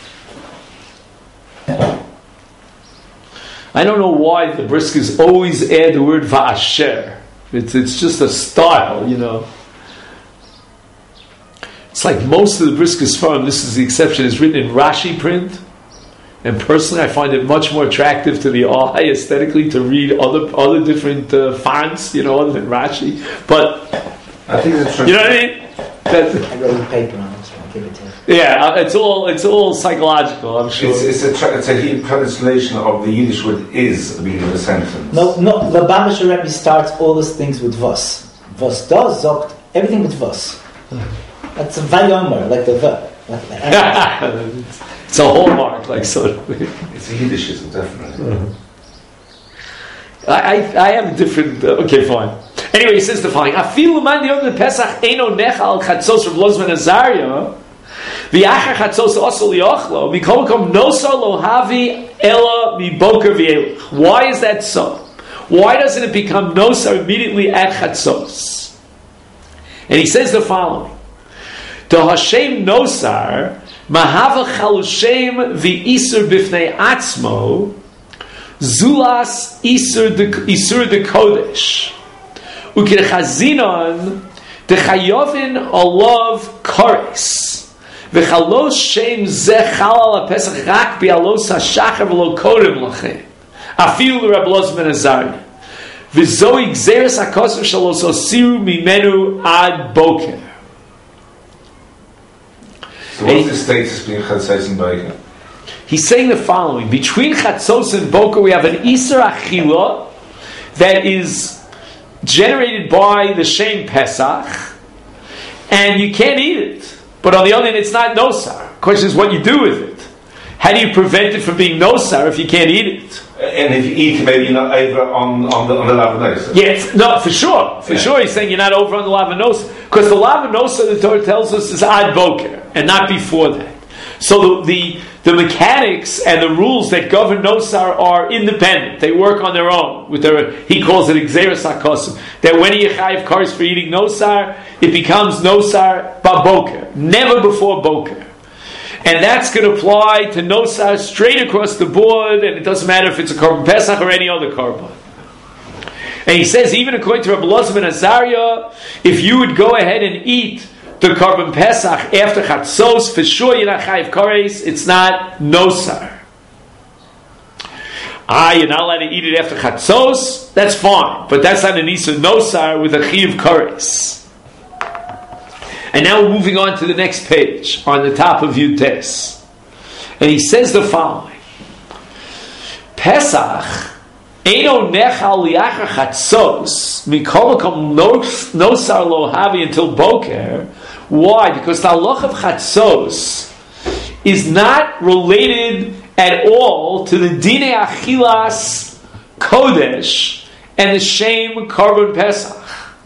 I don't know why the Briskers always add the word Va'asher. It's it's just a style, you know. It's like most of the Briskers Sfarim, this is the exception, is written in Rashi print. And personally, I find it much more attractive to the eye aesthetically to read other other different uh, fonts, you know, other than Rashi. But I think it's you know what I mean? That, I wrote a paper on this one. Give it to you. yeah, it's all it's all psychological. I'm sure. It's, it's a tra- it's a Hebrew translation of the Yiddish word "is" at the beginning of the sentence. No, no. The Babasher Rebbe starts all these things with Vos. Vos does zogt everything with Vos. That's a Vayomer, like the V. Like that. It's a hallmark, like sort of. It's a Yiddishism, definitely. Uh-huh. I, I I have a different. Uh, okay, fine. Anyway, he says the following: Afilu man yom Pesach eino nechal chatzos Rav Elazar ben Azariah v'achar chatzos also liochlo mikomakom nosar lo havi ela miboker v'elech. Why is that so? Why doesn't it become nosar immediately at chatzos? And he says the following: To Hashem nosar mahava chalushem v'isur bifnei atzmo zulas isur de isur de kodesh. Ukir chazinon de chayovin olav kores v'chalos shem zeh chal al pesach rak bi'alos hashachar v'lo kodem lachem afilu l'Rab Elazar ben Azariah v'zoi gzeres hakoser shalos osiru mimenu ad boker. So what's the status between chatzos and boker? He's saying the following: between chatzos and boker, we have an Isser Achila that is generated by the Shem Pesach, and you can't eat it. But on the other hand, it's not nosar. The question is what you do with it. How do you prevent it from being nosar if you can't eat it? And if you eat, maybe you're not over on, on the on the lavanosa. Yes, no, for sure. For yeah. sure, he's saying you're not over on the lavanosa. Because the lavanosa, the Torah tells us, is ad boker, and not before that. So the, the the mechanics and the rules that govern nosar are independent. They work on their own. With their, he calls it exeris hakosim. That when you chayiv kares for eating nosar, it becomes nosar ba boker, never before boker. And that's going to apply to nosar straight across the board, and it doesn't matter if it's a korban pesach or any other korban. And he says, even according to Rabbi Elazar ben Azariah, if you would go ahead and eat the korban pesach after chatzos, for sure you're not chayiv kares, it's not nosar. Ah, you're not allowed to eat it after chatzos, that's fine, but that's not an Isser nosar with a chayiv kares. And now we're moving on to the next page, on the top of Yud Tes. And he says the following: Pesach eino nechal liachar chatzos mikol makom nosar lo havi until boker. Why? Because the halach of chatzos is not related at all to the dinei achilas kodesh and the shem korban pesach.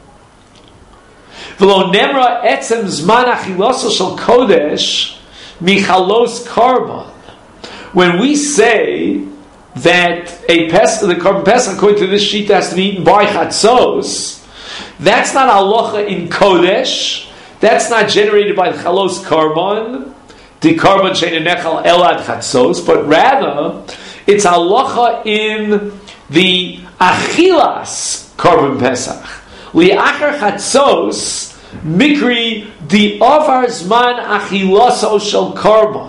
V'lo nemra etzem zman achiloso shel kodesh michalos korban. When we say that a pesach, the korban pesach, according to this sheet, has to be eaten by chatzos, that's not halacha in kodesh. That's not generated by the chalos korban, the korban she'eino nechal elad chatzos, but rather it's halacha in the achilas korban pesach. Li'achar chatzos mikri di ovar zman achilaso shel korban.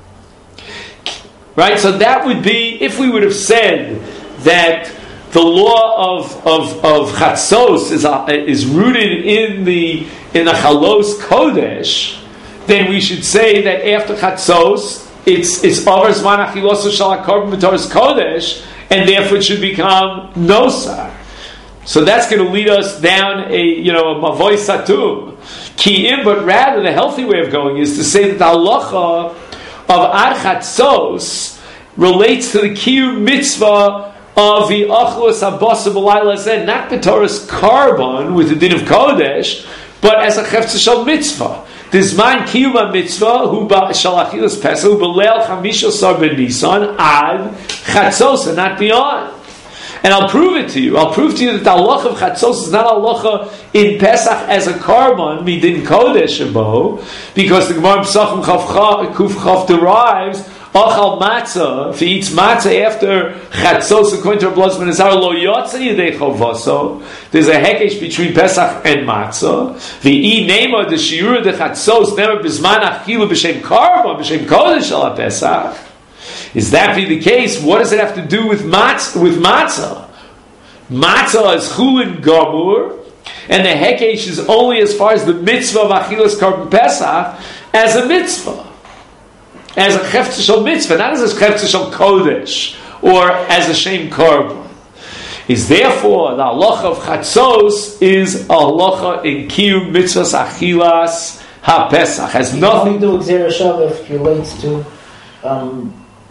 Right, so that would be if we would have said that the law of of, of chatzos is uh, is rooted in the in the chalos kodesh, then we should say that after chatzos it's it's ovar zman achilaso shel korban b'toras kodesh, and therefore it should become nosar. So that's going to lead us down a you know a mavoy satum ki'im, but rather the healthy way of going is to say that the halacha of ad chatzos relates to the kiyum mitzvah of the achlus habasa b'layla zeh, not the Torah's korban with the din of kodesh, but as a chefetz shel mitzvah. The zman kiyum mitzvah hu shel achilas pesach hu b'leil chamisha sar ben Nisan ad chatzos, and not beyond. And I'll prove it to you. I'll prove to you that the halacha of chatzos is not halacha in Pesach as a korban midin kodesh abo, because the Gemara Pesachim Kuf Chav derives achal matzah. If he eats matzah after chatzos, according to Rabbi Elazar ben Azariah, lo yotza yidei chovaso. There's a hekesh between Pesach and matzah. V'i nema de shiura de chatzos never bizman achilu b'shem korban b'shem kodesh al Pesach. Is that be the case? What does it have to do with matzah? With matzah, matzah is chulin gamur, and the hekesh is only as far as the mitzvah of achilas korban pesach as a mitzvah, as a chefetz shel mitzvah, not as a chefetz shel kodesh or as a shem korban. Is therefore the halacha of chatzos is a halacha in kiyum mitzvahs achilas ha pesach, has nothing to do with Xer Shabbos relates to. Um,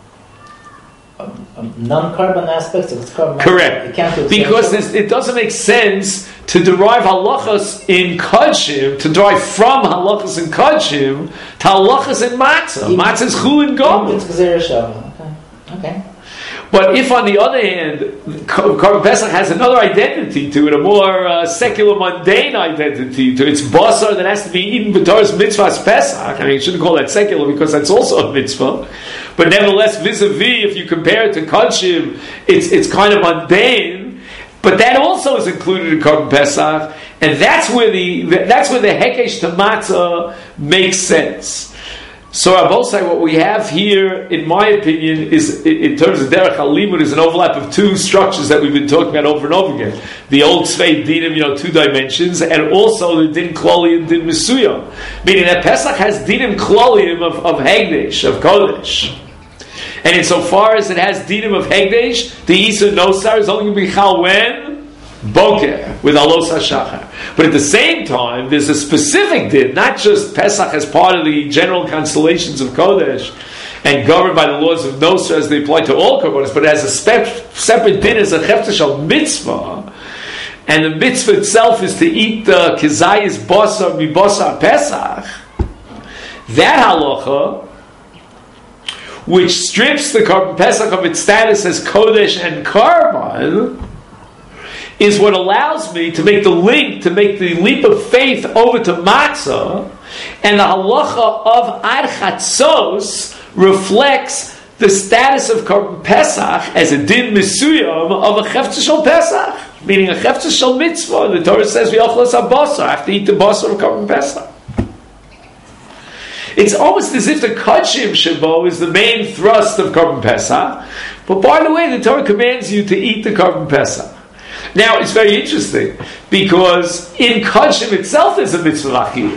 Um, um, non-carbon aspects of its carbon. Correct. It can't because it doesn't make sense to derive halachas in kodshim, to derive from halachas in kodshim to halachas in matzah. Even, matzah is chulin gomel. Okay. Okay. But if, on the other hand, Korban Pesach has another identity to it, a more uh, secular, mundane identity to it, it's basar that has to be eaten b'toras mitzvahs Pesach. I mean, you shouldn't call that secular because that's also a mitzvah. But nevertheless, vis-a-vis, if you compare it to Kodshim, it's it's kind of mundane. But that also is included in Korban Pesach, and that's where the that's where the hekesh to matzah makes sense. So Abosai, what we have here, in my opinion, is in terms of Derech HaLimud, is an overlap of two structures that we've been talking about over and over again. The old Tzvei Dinim, you know, two dimensions, and also the Din Kloli and Din Mesuyam. Meaning that Pesach has Dinim Klolim of, of Hegdesh, of Kodesh. And insofar as it has Dinim of Hegdesh, the Isa Nosar is only going to be Chal when? Boker, with Alos HaShachar. But at the same time, there's a specific din, not just Pesach as part of the general constellations of Kodesh and governed by the laws of Nosra as they apply to all Korbanos, but as a spe- separate din as a Chefta Shal Mitzvah. And the mitzvah itself is to eat the Kezayis Basar Mi Basar Pesach. That halacha, which strips the Korban Pesach of its status as Kodesh and Karban, is what allows me to make the link, to make the leap of faith over to Matzah, and the halacha of Ad Chatzos reflects the status of Korban Pesach as a din misuyam of a Chefta Shel Pesach, meaning a Chefta Shel Mitzvah. The Torah says we ochlos habasar, I have to eat the basar of Korban Pesach. It's almost as if the Kachim Shabo is the main thrust of Korban Pesach, but by the way, the Torah commands you to eat the Korban Pesach. Now, it's very interesting, because in Kachim itself there's a mitzvah achila.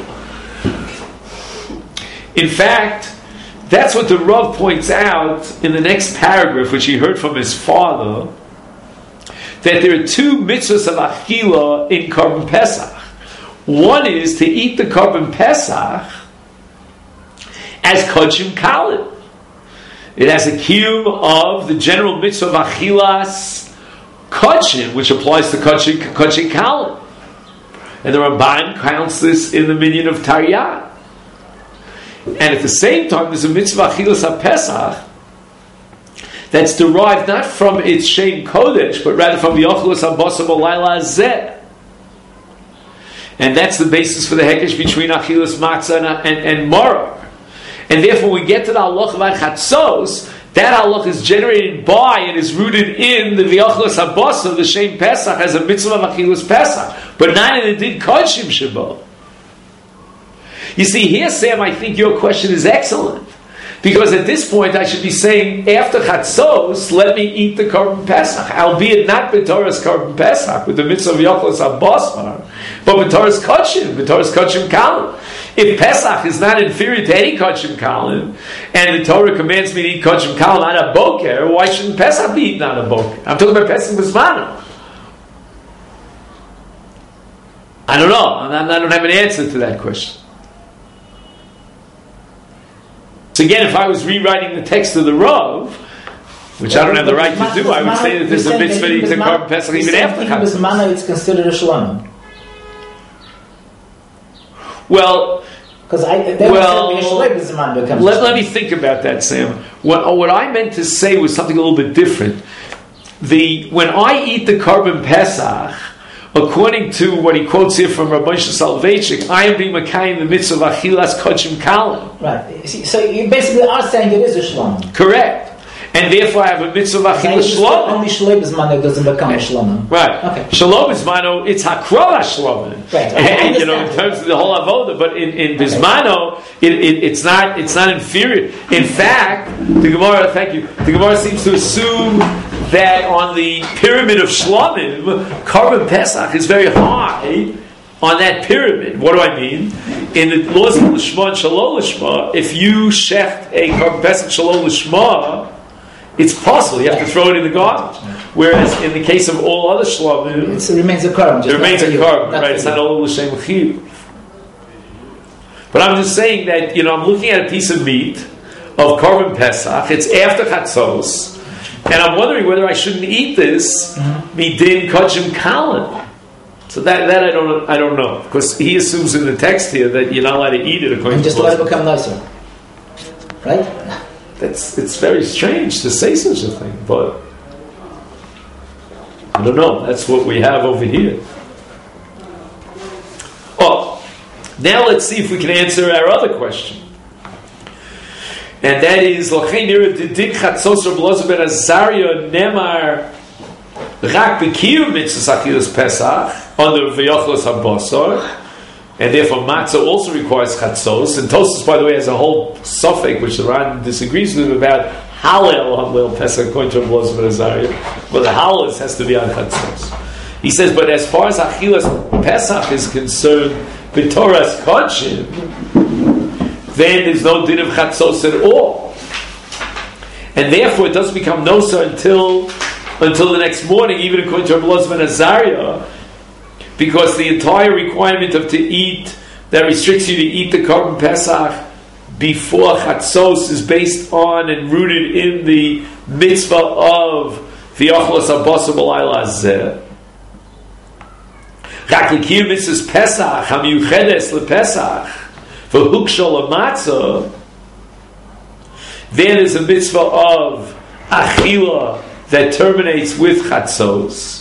In fact, that's what the Rav points out in the next paragraph, which he heard from his father, that there are two mitzvahs of achila in Korban Pesach. One is to eat the Korban Pesach as Kachim Kalim. It has a kiyum of the general mitzvah of achilas Kachim, which applies to Kachim, Kachim Kalim. And the Ramban counts this in the minyan of Taryah. And at the same time, there's a mitzvah Achilas HaPesach that's derived not from its Shem Kodesh, but rather from the Achilas HaBasar B'Layla Hazeh. And that's the basis for the Hekesh between Achilas Matzah and, and, and Maror. And therefore, we get to the Halach of Chatzos. That halach is generated by and is rooted in the V'yochlos HaBasar, the Shem Pesach, as a mitzvah of Achilas Pesach, but not in the Din Kodshim Shabo. You see, here, Sam, I think your question is excellent, because at this point I should be saying, after Chatzos, let me eat the Korban Pesach, albeit not B'Torah's Korban Pesach, with the mitzvah of V'yochlos HaBasar, but B'Torah's Kodshim, B'Torah's Kodshim Kalim. If Pesach is not inferior to any Kodshim Kalim, and the Torah commands me to eat Kodshim Kalim on a boker, why shouldn't Pesach be eaten on a boker? I'm talking about Pesach B'Zmano. I don't know. I don't have an answer to that question. So again, if I was rewriting the text of the Rav, which I don't have the right to do, I would say that there's a mitzvah to eat the Korban Pesach even after Chatzos. B'Zmano, it's considered a shalom. Well, because I well, let, let me think about that, Sam. What what I meant to say was something a little bit different. The when I eat the Korban Pesach, according to what he quotes here from Rabbi Soloveitchik, I am being Makayim the mitzvah of Achilas Kodshim Kalim. Right. So you basically are saying it is a shalom. Correct. And therefore I have a mitzvah of Achilas Shalom. Only Shalom B'Zmano doesn't become a shalom. Right. Okay. Shalom B'Zmano, it's Hakrol HaShalom. Right. And, you know, in terms of the whole avoda, but in, in B'Zmano, it, it, it's not it's not inferior. In fact, the Gemara, thank you, the Gemara seems to assume that on the pyramid of Shlomim, Korban Pesach is very high on that pyramid. What do I mean? In the laws of Lishma and Shalom Lishma, if you shecht a Korban Pesach Shalom Lishma, it's possible. You have to throw it in the garbage. Whereas in the case of all other Shlomim, it remains a korban. It remains a korban, right? It's not all l'shem chiyuv. But I'm just saying that, you know, I'm looking at a piece of meat of Korban Pesach. It's after Chatzos, and I'm wondering whether I shouldn't eat this midin Kodshim Kalim. So that that I don't I don't know, because he assumes in the text here that you're not allowed to eat it according and to just let it become nicer, right? That's it's very strange to say such a thing, but I don't know. That's what we have over here. Oh, now let's see if we can answer our other question, and that is L'chein nira didik chatzos Reb Elazar ben Azariah nemar rak b'kiyum mitzvahs achilas Pesach under v'yochlos habasar and therefore matzah also requires chatzos. And Tosfos, by the way, has a whole suffix which the Ran disagrees with him about halal on Leil Pesach according to Rabbi Elazar ben Azariah, but the halal has to be on chatzos. He says, but as far as achilas Pesach is concerned, b'toras kodshim, then there's no din of chatzos at all, and therefore it doesn't become nosa until until the next morning, even according to Rabbi Elazar ben Azariah, because the entire requirement of to eat that restricts you to eat the Korban Pesach before chatzos is based on and rooted in the mitzvah of v'yochlos habasar b'layla hazeh. Rak l'kiyum mitzvahs Pesach hamiyuchedes lePesach v'hukshal lematzah. Then is a mitzvah of achila that terminates with chatzos.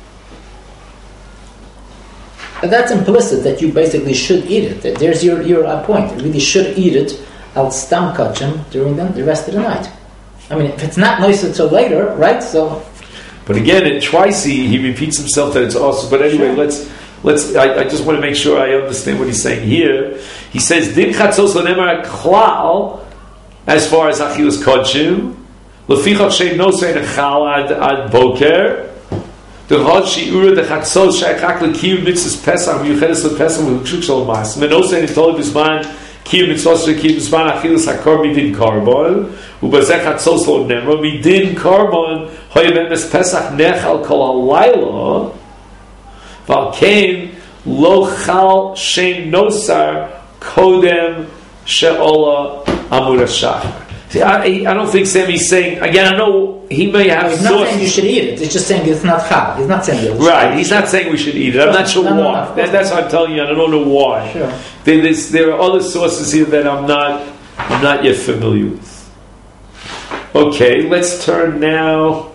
But that's implicit that you basically should eat it. That there's your your uh, point. You really should eat it al stam kachim during the, the rest of the night. I mean, if it's not nice until later, right? So, but again, at twice he, he repeats himself that it's also. But anyway, sure. let's let's. I, I just want to make sure I understand what he's saying here. He says din chatzos lenemar klal as far as achilas kodshim lefichach shein no sein echal ad ad boker. The hot shiura the chatzos shaychak lekiyum mitzvahs Pesach miyuchedes lePesach v'hukshuk shel mas menos ein tolib bisman kiyum mitzvahs lekiyum bisman achilas hakor midin karbon ubazeh chatzos lo nemra midin karbon hoyem emes Pesach nechal kol halayla v'alkein lo chal shein nosar kodem she'ola amud hashachar. See, I, I don't think Sammy's saying, again, I know he may have he's not saying you should eat it. He's just saying it's not chal. He's not saying it. Right, he's not saying we should eat it. I'm not sure no, no, why. no, that, that's what I'm telling you, and I don't know why. Sure. There, there's, there are other sources here that I'm not I'm not yet familiar with. Okay, let's turn now.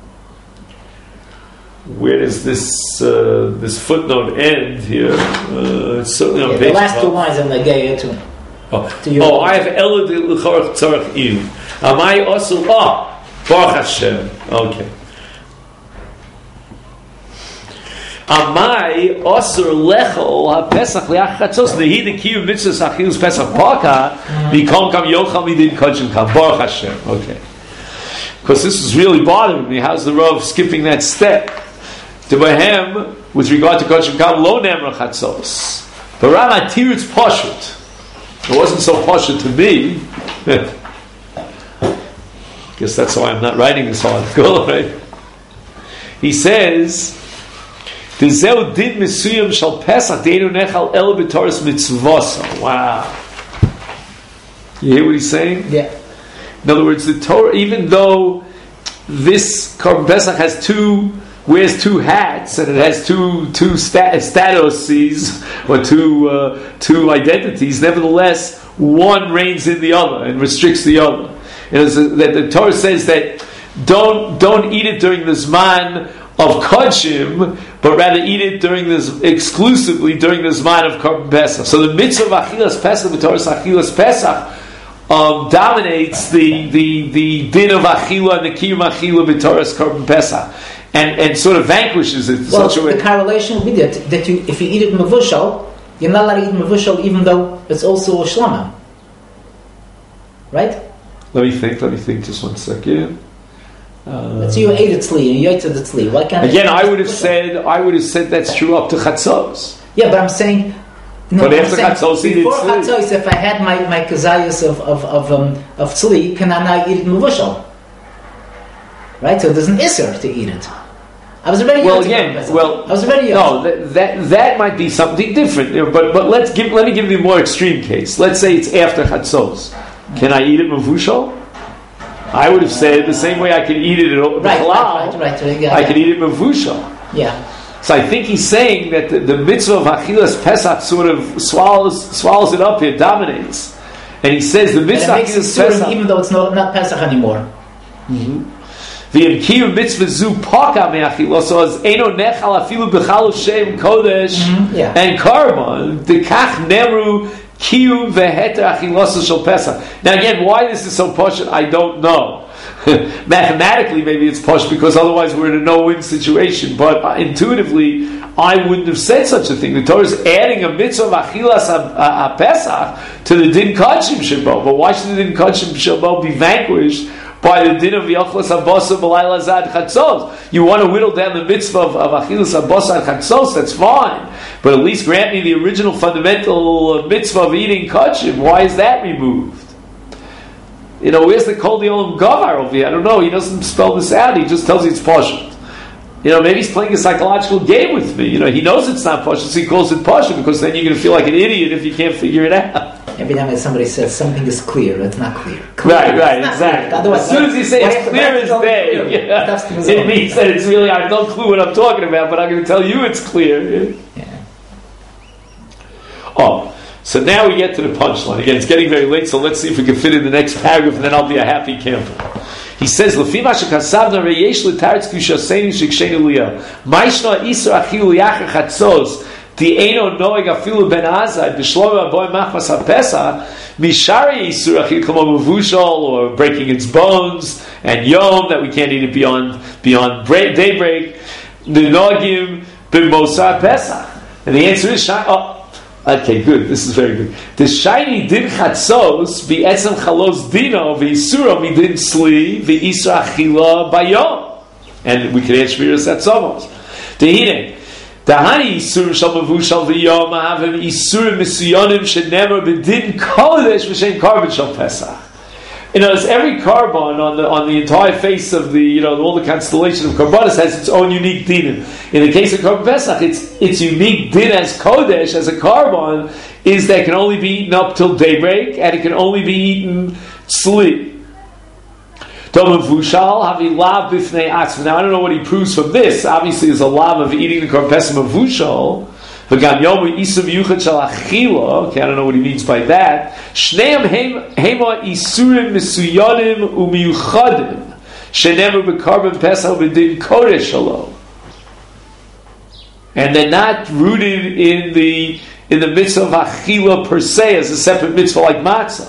Where does this uh, this footnote end here? Uh, it's certainly on yeah, page the last two five. lines in the Geya too. Oh, oh I have Ela de L'chorach Tzarech Iyu. Amai also, oh, Baruch Hashem. Okay. Amai Osur Lechol HaPesach Le'ach Chatzos Nehi the Kiyuv Mitzvahs Achilus Pesach Paka Mikom Kam Yochal Midin Kodshim Kam Baruch Hashem. Okay. Because this is really bothering me. How's the Rav skipping that step? To Bahem, with regard to Kodshim Kam Lo Nemra Chatzos. But Rama Tiritz Poshut. It wasn't so posh to me. Guess that's why I'm not writing this article, right? He says, "D'zeu din mesuyam shal Pesach deinu nechal el b'toras mitzvosa." Wow. You hear what he's saying? Yeah. In other words, the Torah, even though this Korban Pesach has two, wears two hats, and it has two two stat, statuses or two uh, two identities. Nevertheless, one reigns in the other and restricts the other. It is a, that the Torah says that don't don't eat it during the Zman of Kodshim, but rather eat it during this exclusively during the Zman of Korban Pesach. So the mitzvah of Achilas Pesach, the Torah's Achilas Pesach, um, dominates the the the din of Achila and the Kiyum Achila b'Torah's Korban Pesach. And, and sort of vanquishes it in well, such a way. The correlation will be that, that you, if you eat it mevushal, you're not allowed to eat mevushal even though it's also a shlama. Right? Let me think, let me think just one second. Uh, Let's say you ate it tzli and you ate it tzli. Why can't Again, I would have said I would have said that's true up to Chatzos. Yeah, but I'm saying no, but I'm after saying, Chatzos, before Chatzos, if I had my, my kazayas of of of, um, of tzli, can I now eat it mevushal? Right? So there's an isser to eat it. I was already well young again. Well, I was already young. No, that, that that might be something different. But but let's give let me give you a more extreme case. Let's say it's after Chatzos. Can I eat it mevushal? I would have said the same way I could eat it at the right, halal. Right, right, right, yeah, I yeah. could eat it mevushal. Yeah. So I think he's saying that the, the mitzvah of Achilas Pesach sort of swallows swallows it up here, dominates, and he says the mitzvah of Achilas Pesach, even though it's not, not Pesach anymore. Mm-hmm. The Kiyum mitzvah zu paka me'achilos as eno nechal afilu b'chal shem kodesh and karban dekach nemru kiyum veheter achilos shel Pesach. Now again, why this is so poshut, I don't know. Mathematically, maybe it's posh because otherwise we're in a no-win situation. But uh, intuitively, I wouldn't have said such a thing. The Torah is adding a mitzvah of achilas ha-pesach to the din kachim shebo. But why should the din kachim shebo be vanquished by the din of yachlas habasa b'layla zad chatzos? You want to whittle down the mitzvah of, of achilas habasa and chatzos? That's fine. But at least grant me the original fundamental mitzvah of eating kachim. Why is that removed? You know, where's the Kol Olam Gavar over here? I don't know. He doesn't spell this out. He just tells you it's Pashut. You know, maybe he's playing a psychological game with me. You know, he knows it's not Pashut, so he calls it Pashut because then you're going to feel like an idiot if you can't figure it out. Every time somebody says something is clear, it's not clear. clear. Right, right, exactly. As soon as you say it's clear as day, yeah, it means that it's really, I have no clue what I'm talking about, but I'm going to tell you it's clear. Yeah. Oh. So now we get to the punchline. Again, it's getting very late, so let's see if we can fit in the next paragraph, and then I'll be a happy camper. He says, "L'fi ma shekasavna reyesh l'taretz kushaseinu shikshenu liyah. Ma'ishna isur achilu yacher chatzos di eino noeg afilu ben azai b'shloim aboy machmas hapesach mishari isur achilu kamo mavushal or breaking its bones and yom that we can't eat it beyond beyond break, daybreak the noegim b'mosar pesach." And the answer is, oh, okay, good. This is very good. The shiny din chatzos be etzem chalos dino v'isura mi din sli v'isra achila bayom, and we can add shmiras atzamos. Tehine dahani isur shal mavushal v'yom havim isur misuyonim shenemer b'din kodesh v'shem karban shal pesach. You know, every carbon on the on the entire face of the, you know, all the constellation of Karbanis has its own unique dinim. In the case of Karban Pesach, its its unique din as Kodesh, as a carbon, is that it can only be eaten up till daybreak, and it can only be eaten sleep. Now, I don't know what he proves from this. Obviously, there's a lav of eating the Karban Pesach mavushal. Okay, I don't know what he means by that. Shneim hema isurim mesuyanim umiyuchadim shenever bekarban pesach b'din kodesh shalom, and they're not rooted in the in the mitzvah of achila per se as a separate mitzvah like matzah.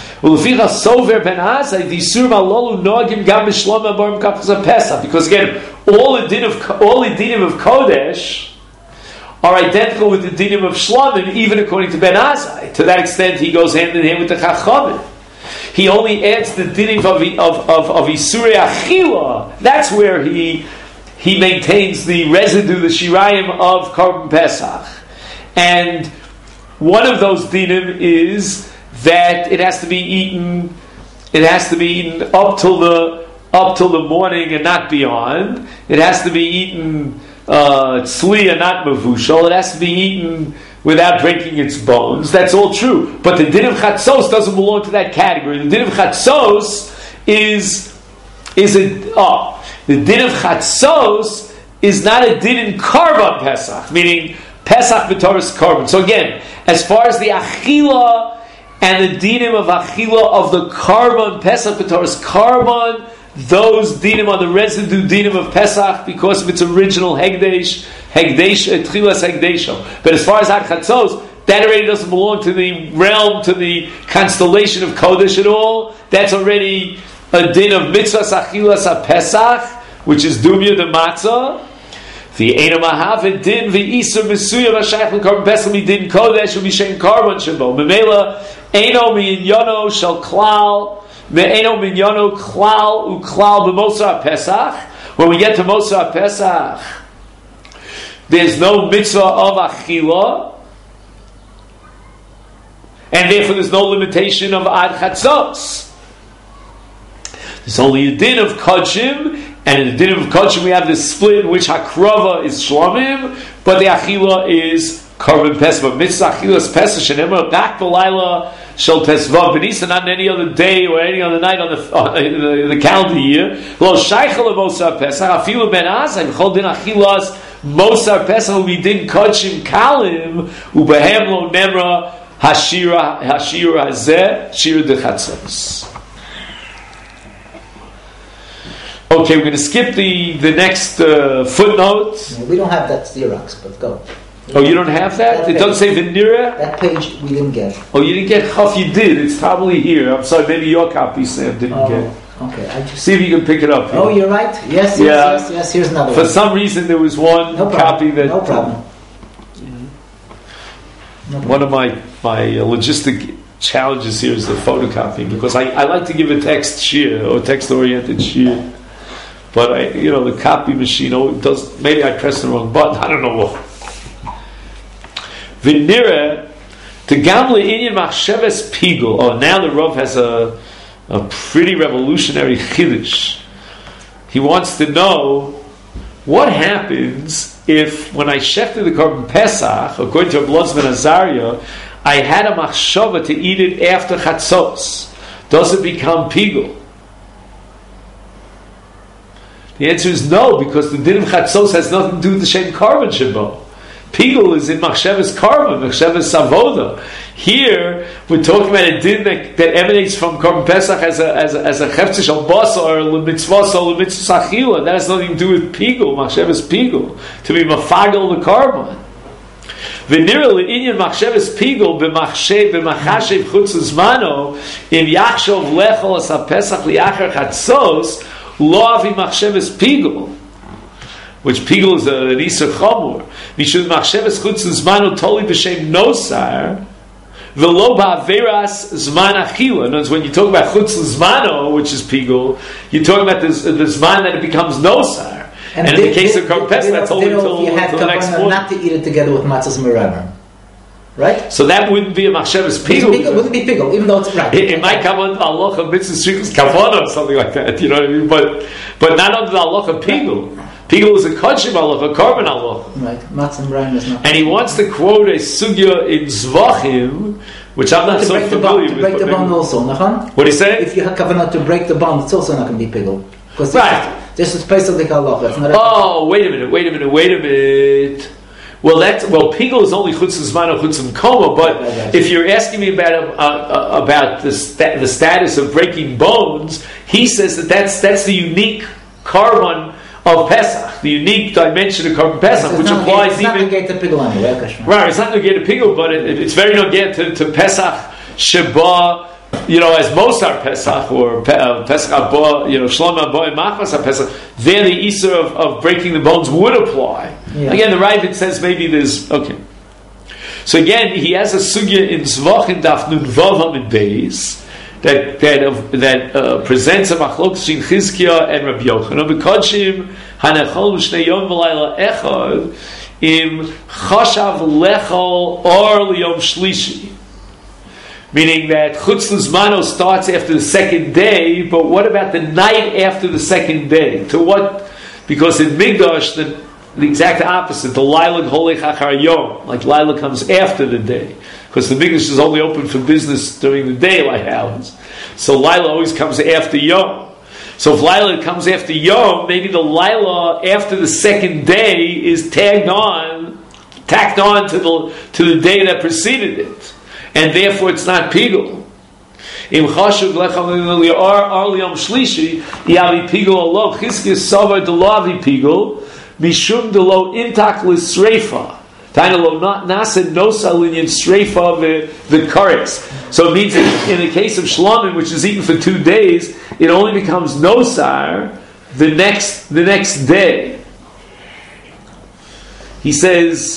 Because again, all the din of all the dinim of kodesh are identical with the dinim of Shlamim, even according to Ben Azai. To that extent, he goes hand in hand with the Chachamim. He only adds the dinim of of of, of Isurei Achila. That's where he he maintains the residue, the shirayim of Karban Pesach. And one of those dinim is that it has to be eaten. It has to be eaten up till the up till the morning and not beyond. It has to be eaten. Uh, tzliya, not mavushal. It has to be eaten without breaking its bones. That's all true. But the din of chatzos doesn't belong to that category. The din of chatzos is is a oh, the din of chatzos is not a din in karban pesach, meaning pesach b'toras karban. So again, as far as the achila and the dinim of achila of the karban pesach b'toras karban, those dinim are the residue dinim of Pesach because of its original hegdesh, hegdesh, tchilas hegdesho. But as far as Chatzos, that already doesn't belong to the realm, to the constellation of Kodesh at all. That's already a din of mitzvahs achilas ha-Pesach, which is dumya de matzah. The eno mahav din v'isur misuya v'shayach l'karban Pesach midin Kodesh u'mishen karban shebo. Memela eno mi'inyono shel klal. Me'eno minyano klal uklal b'mosar Pesach. When we get to Mosar Pesach, there's no mitzvah of achila, and therefore there's no limitation of ad chatzos. There's only a din of kodshim, and in the din of kodshim we have this split in which hakrava is shlamim, but the achila is karban pesach. But mitzvah achila is pesach shenemar rak b'layla shel tesvav b'nisan, not any other day or any other night on the, on the, the calendar year. Lo shaychel mosar pesach afilu ben azay v'chol din achilas mosar pesach u'vidin kodshim kalim u'behem lo nemra hashira hashira hazeh shira dechatzos. Okay, we're going to skip the the next uh, footnote. No, we don't have that Xerox, but go. Oh, you don't have that? that it doesn't say Venera? That page we didn't get. Oh, you didn't get Chaf, you did. It's probably here. I'm sorry, maybe your copy, Sam, didn't Oh. get. Okay, I just... See if you can pick it up here. Oh, you're right. Yes, yes, Yeah. yes, yes. Here's another For one. some reason, there was one No problem. copy that... No problem. No One of my, my uh, logistic challenges here is the photocopying, because I, I like to give a text shear, or text-oriented shear. But, I, you know, the copy machine, oh, it does, maybe I pressed the wrong button, I don't know what. V'nira, to gamle inyan machsheves pigul. Oh, now the Rav has a, a pretty revolutionary chiddush. He wants to know what happens if, when I shechted the Korban Pesach, according to Blaz ben Azariah, I had a machshava to eat it after chatzos. Does it become pigul? The answer is no, because the din of chatzos has nothing to do with the shem korban shebo. Pigul is in machshavas karma, machshavas savoda. Here we're talking about a din that, that emanates from Korban Pesach as a as a as a cheftish al basa or lemitzvah or lemitzvah achila. That has nothing to do with pigul, machshavas pigul, to be mafagel the karma. V'nira le'inyan machshavas pigul b'machshev b'machashev chutz zmano im yachshov lechol as ha'pesach li'achar chatzos lo avi machshavas pigul. Which pigul is an isur chamur. Mishum machshavas chutz zmano toli b'shem nosar v'lo ba'averas zman achila. In other words, when you talk about chutz zmano, which is pigul, you're talking about the, the zman that it becomes nosar. And, and in the case of Korban Pesach, that's only until the next morning. Not to eat it together with matzahs meremer, right? So that wouldn't be a machshavas pigul. It wouldn't be pigul, even though it's right. It, it might come under the halacha of mitzvah strichus kavana or something like that. You know what I mean? But but not under the halacha of pigul. Pigul is a kodshim halacha, a korban halacha. Right, matzah meremer is not. And he wants to quote a sugya in Zvachim, which I'm not to so break the familiar bond, to with. break the bond also, nachon? What do you say? If you have kavanah to break the bond, it's also not going to be pigul. Because right. This is Pesach de halacha. It's not a Oh, wait a minute, wait a minute, wait a minute. Well, that's well. Pigul is only chutz zman or chutz koma. But right, right. if you're asking me about uh, uh, about the sta- the status of breaking bones, he says that that's that's the unique korban of Pesach, the unique dimension of Korban Pesach, it's which not applies negate, even. It's not negate to pigul anyway. Okay, right, it's not negate to pigul, but it, it, it's very negate to, to Pesach Sheba. You know, as Mosar Pesach or Pe- uh, Pesach Abba, you know, Shlom Abba and Machmas Pesach, there the Isser of, of breaking the bones would apply. Yeah. Again, the Ravid says maybe there's okay. So again, he has a sugya in Zvach and Daf Nun Vav Hamid Beis that that uh, that uh, presents a machlokes in Chizkiah and Rabbi Yochanan b'kodshim hanechol b'shnei yom v'layla echad im chashav lechol or liyom shlishi. Meaning that Chutz L'Zmano starts after the second day, but what about the night after the second day? To what? Because in Migdash, the, the exact opposite, the Laila Holech Achar Yom, like Laila comes after the day. Because the Migdash is only open for business during the daylight hours. So Laila always comes after Yom. So if Laila comes after Yom, maybe the Laila after the second day is tagged on, tacked on to the, to the day that preceded it. And therefore it's not pigul. Im chashuv lecham ar liyom shlishi yavi pigul alov chizkiah savar delavi pigul mishum delo intak l'sreifa taina lo nasa nosa linyan sreifa v'karetz. So it means that in the case of shlamim, which is eaten for two days, it only becomes nosar the next the next day. He says.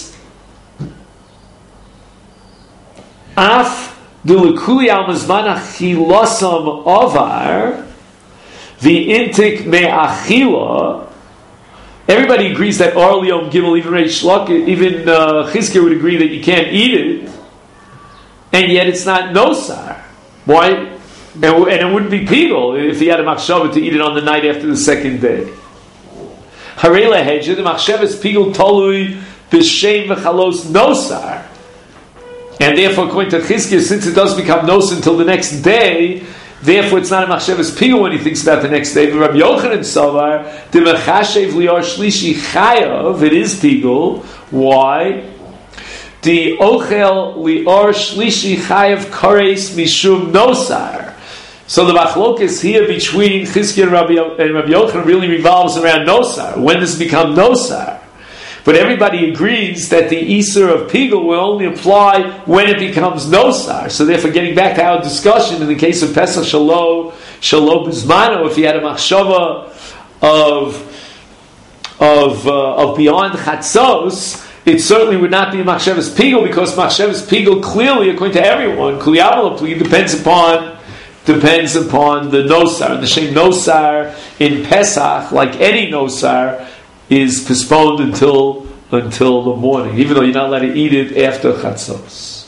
Af dulukuli al mizman achilosam ovar the intik me'achila. Everybody agrees that Or Liyom Gimel, even Reish Lakish, even uh, Chizkiah would agree that you can't eat it, and yet it's not nosar. Why? And, and it wouldn't be pigul if he had a machshava to eat it on the night after the second day. Harei lehedja the machshava is pigul tolui b'shem v'chalos nosar. And therefore, according to Chizkiah, since it doesn't become nos until the next day, therefore it's not a machshavas pigul when he thinks about the next day. But Rabbi Yochanan Savar, the mechashev lior shlishi chayav, it is pigul. Why? The ochel lior shlishi chayav kares mishum nosar. So the machlokas here between Chizkiah and Rabbi, and Rabbi Yochanan really revolves around nosar. When does it become nosar? But everybody agrees that the Isur of Pigul will only apply when it becomes Nosar. So therefore, getting back to our discussion, in the case of Pesach Shalom, Shalom Bizmano, if you had a machshava of of uh, of beyond Chatzos, it certainly would not be Machshavas Pigul, because Machshavas Pigul clearly, according to everyone, Kliyavalo depends upon depends upon the Nosar. And the Shem Nosar in Pesach, like any Nosar, is postponed until until the morning, even though you're not allowed to eat it after Chatzos.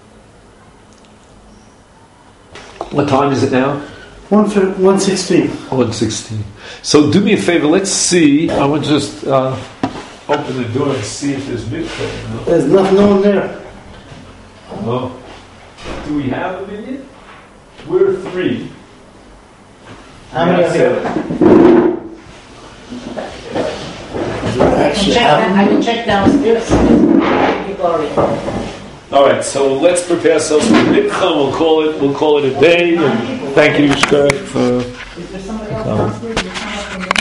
What time is it now? one sixteen. one sixteen. So do me a favor, let's see. I want to just uh, open the door and see if there's mikveh. No? There's not no one there. Oh. Do we have a minyan? We're three. How many are here? I can check, I can check downstairs. People are here. All right, so let's prepare ourselves for mikveh. We'll call it. We'll call it a day. And thank you, Shkar, for. Is there somebody else downstairs?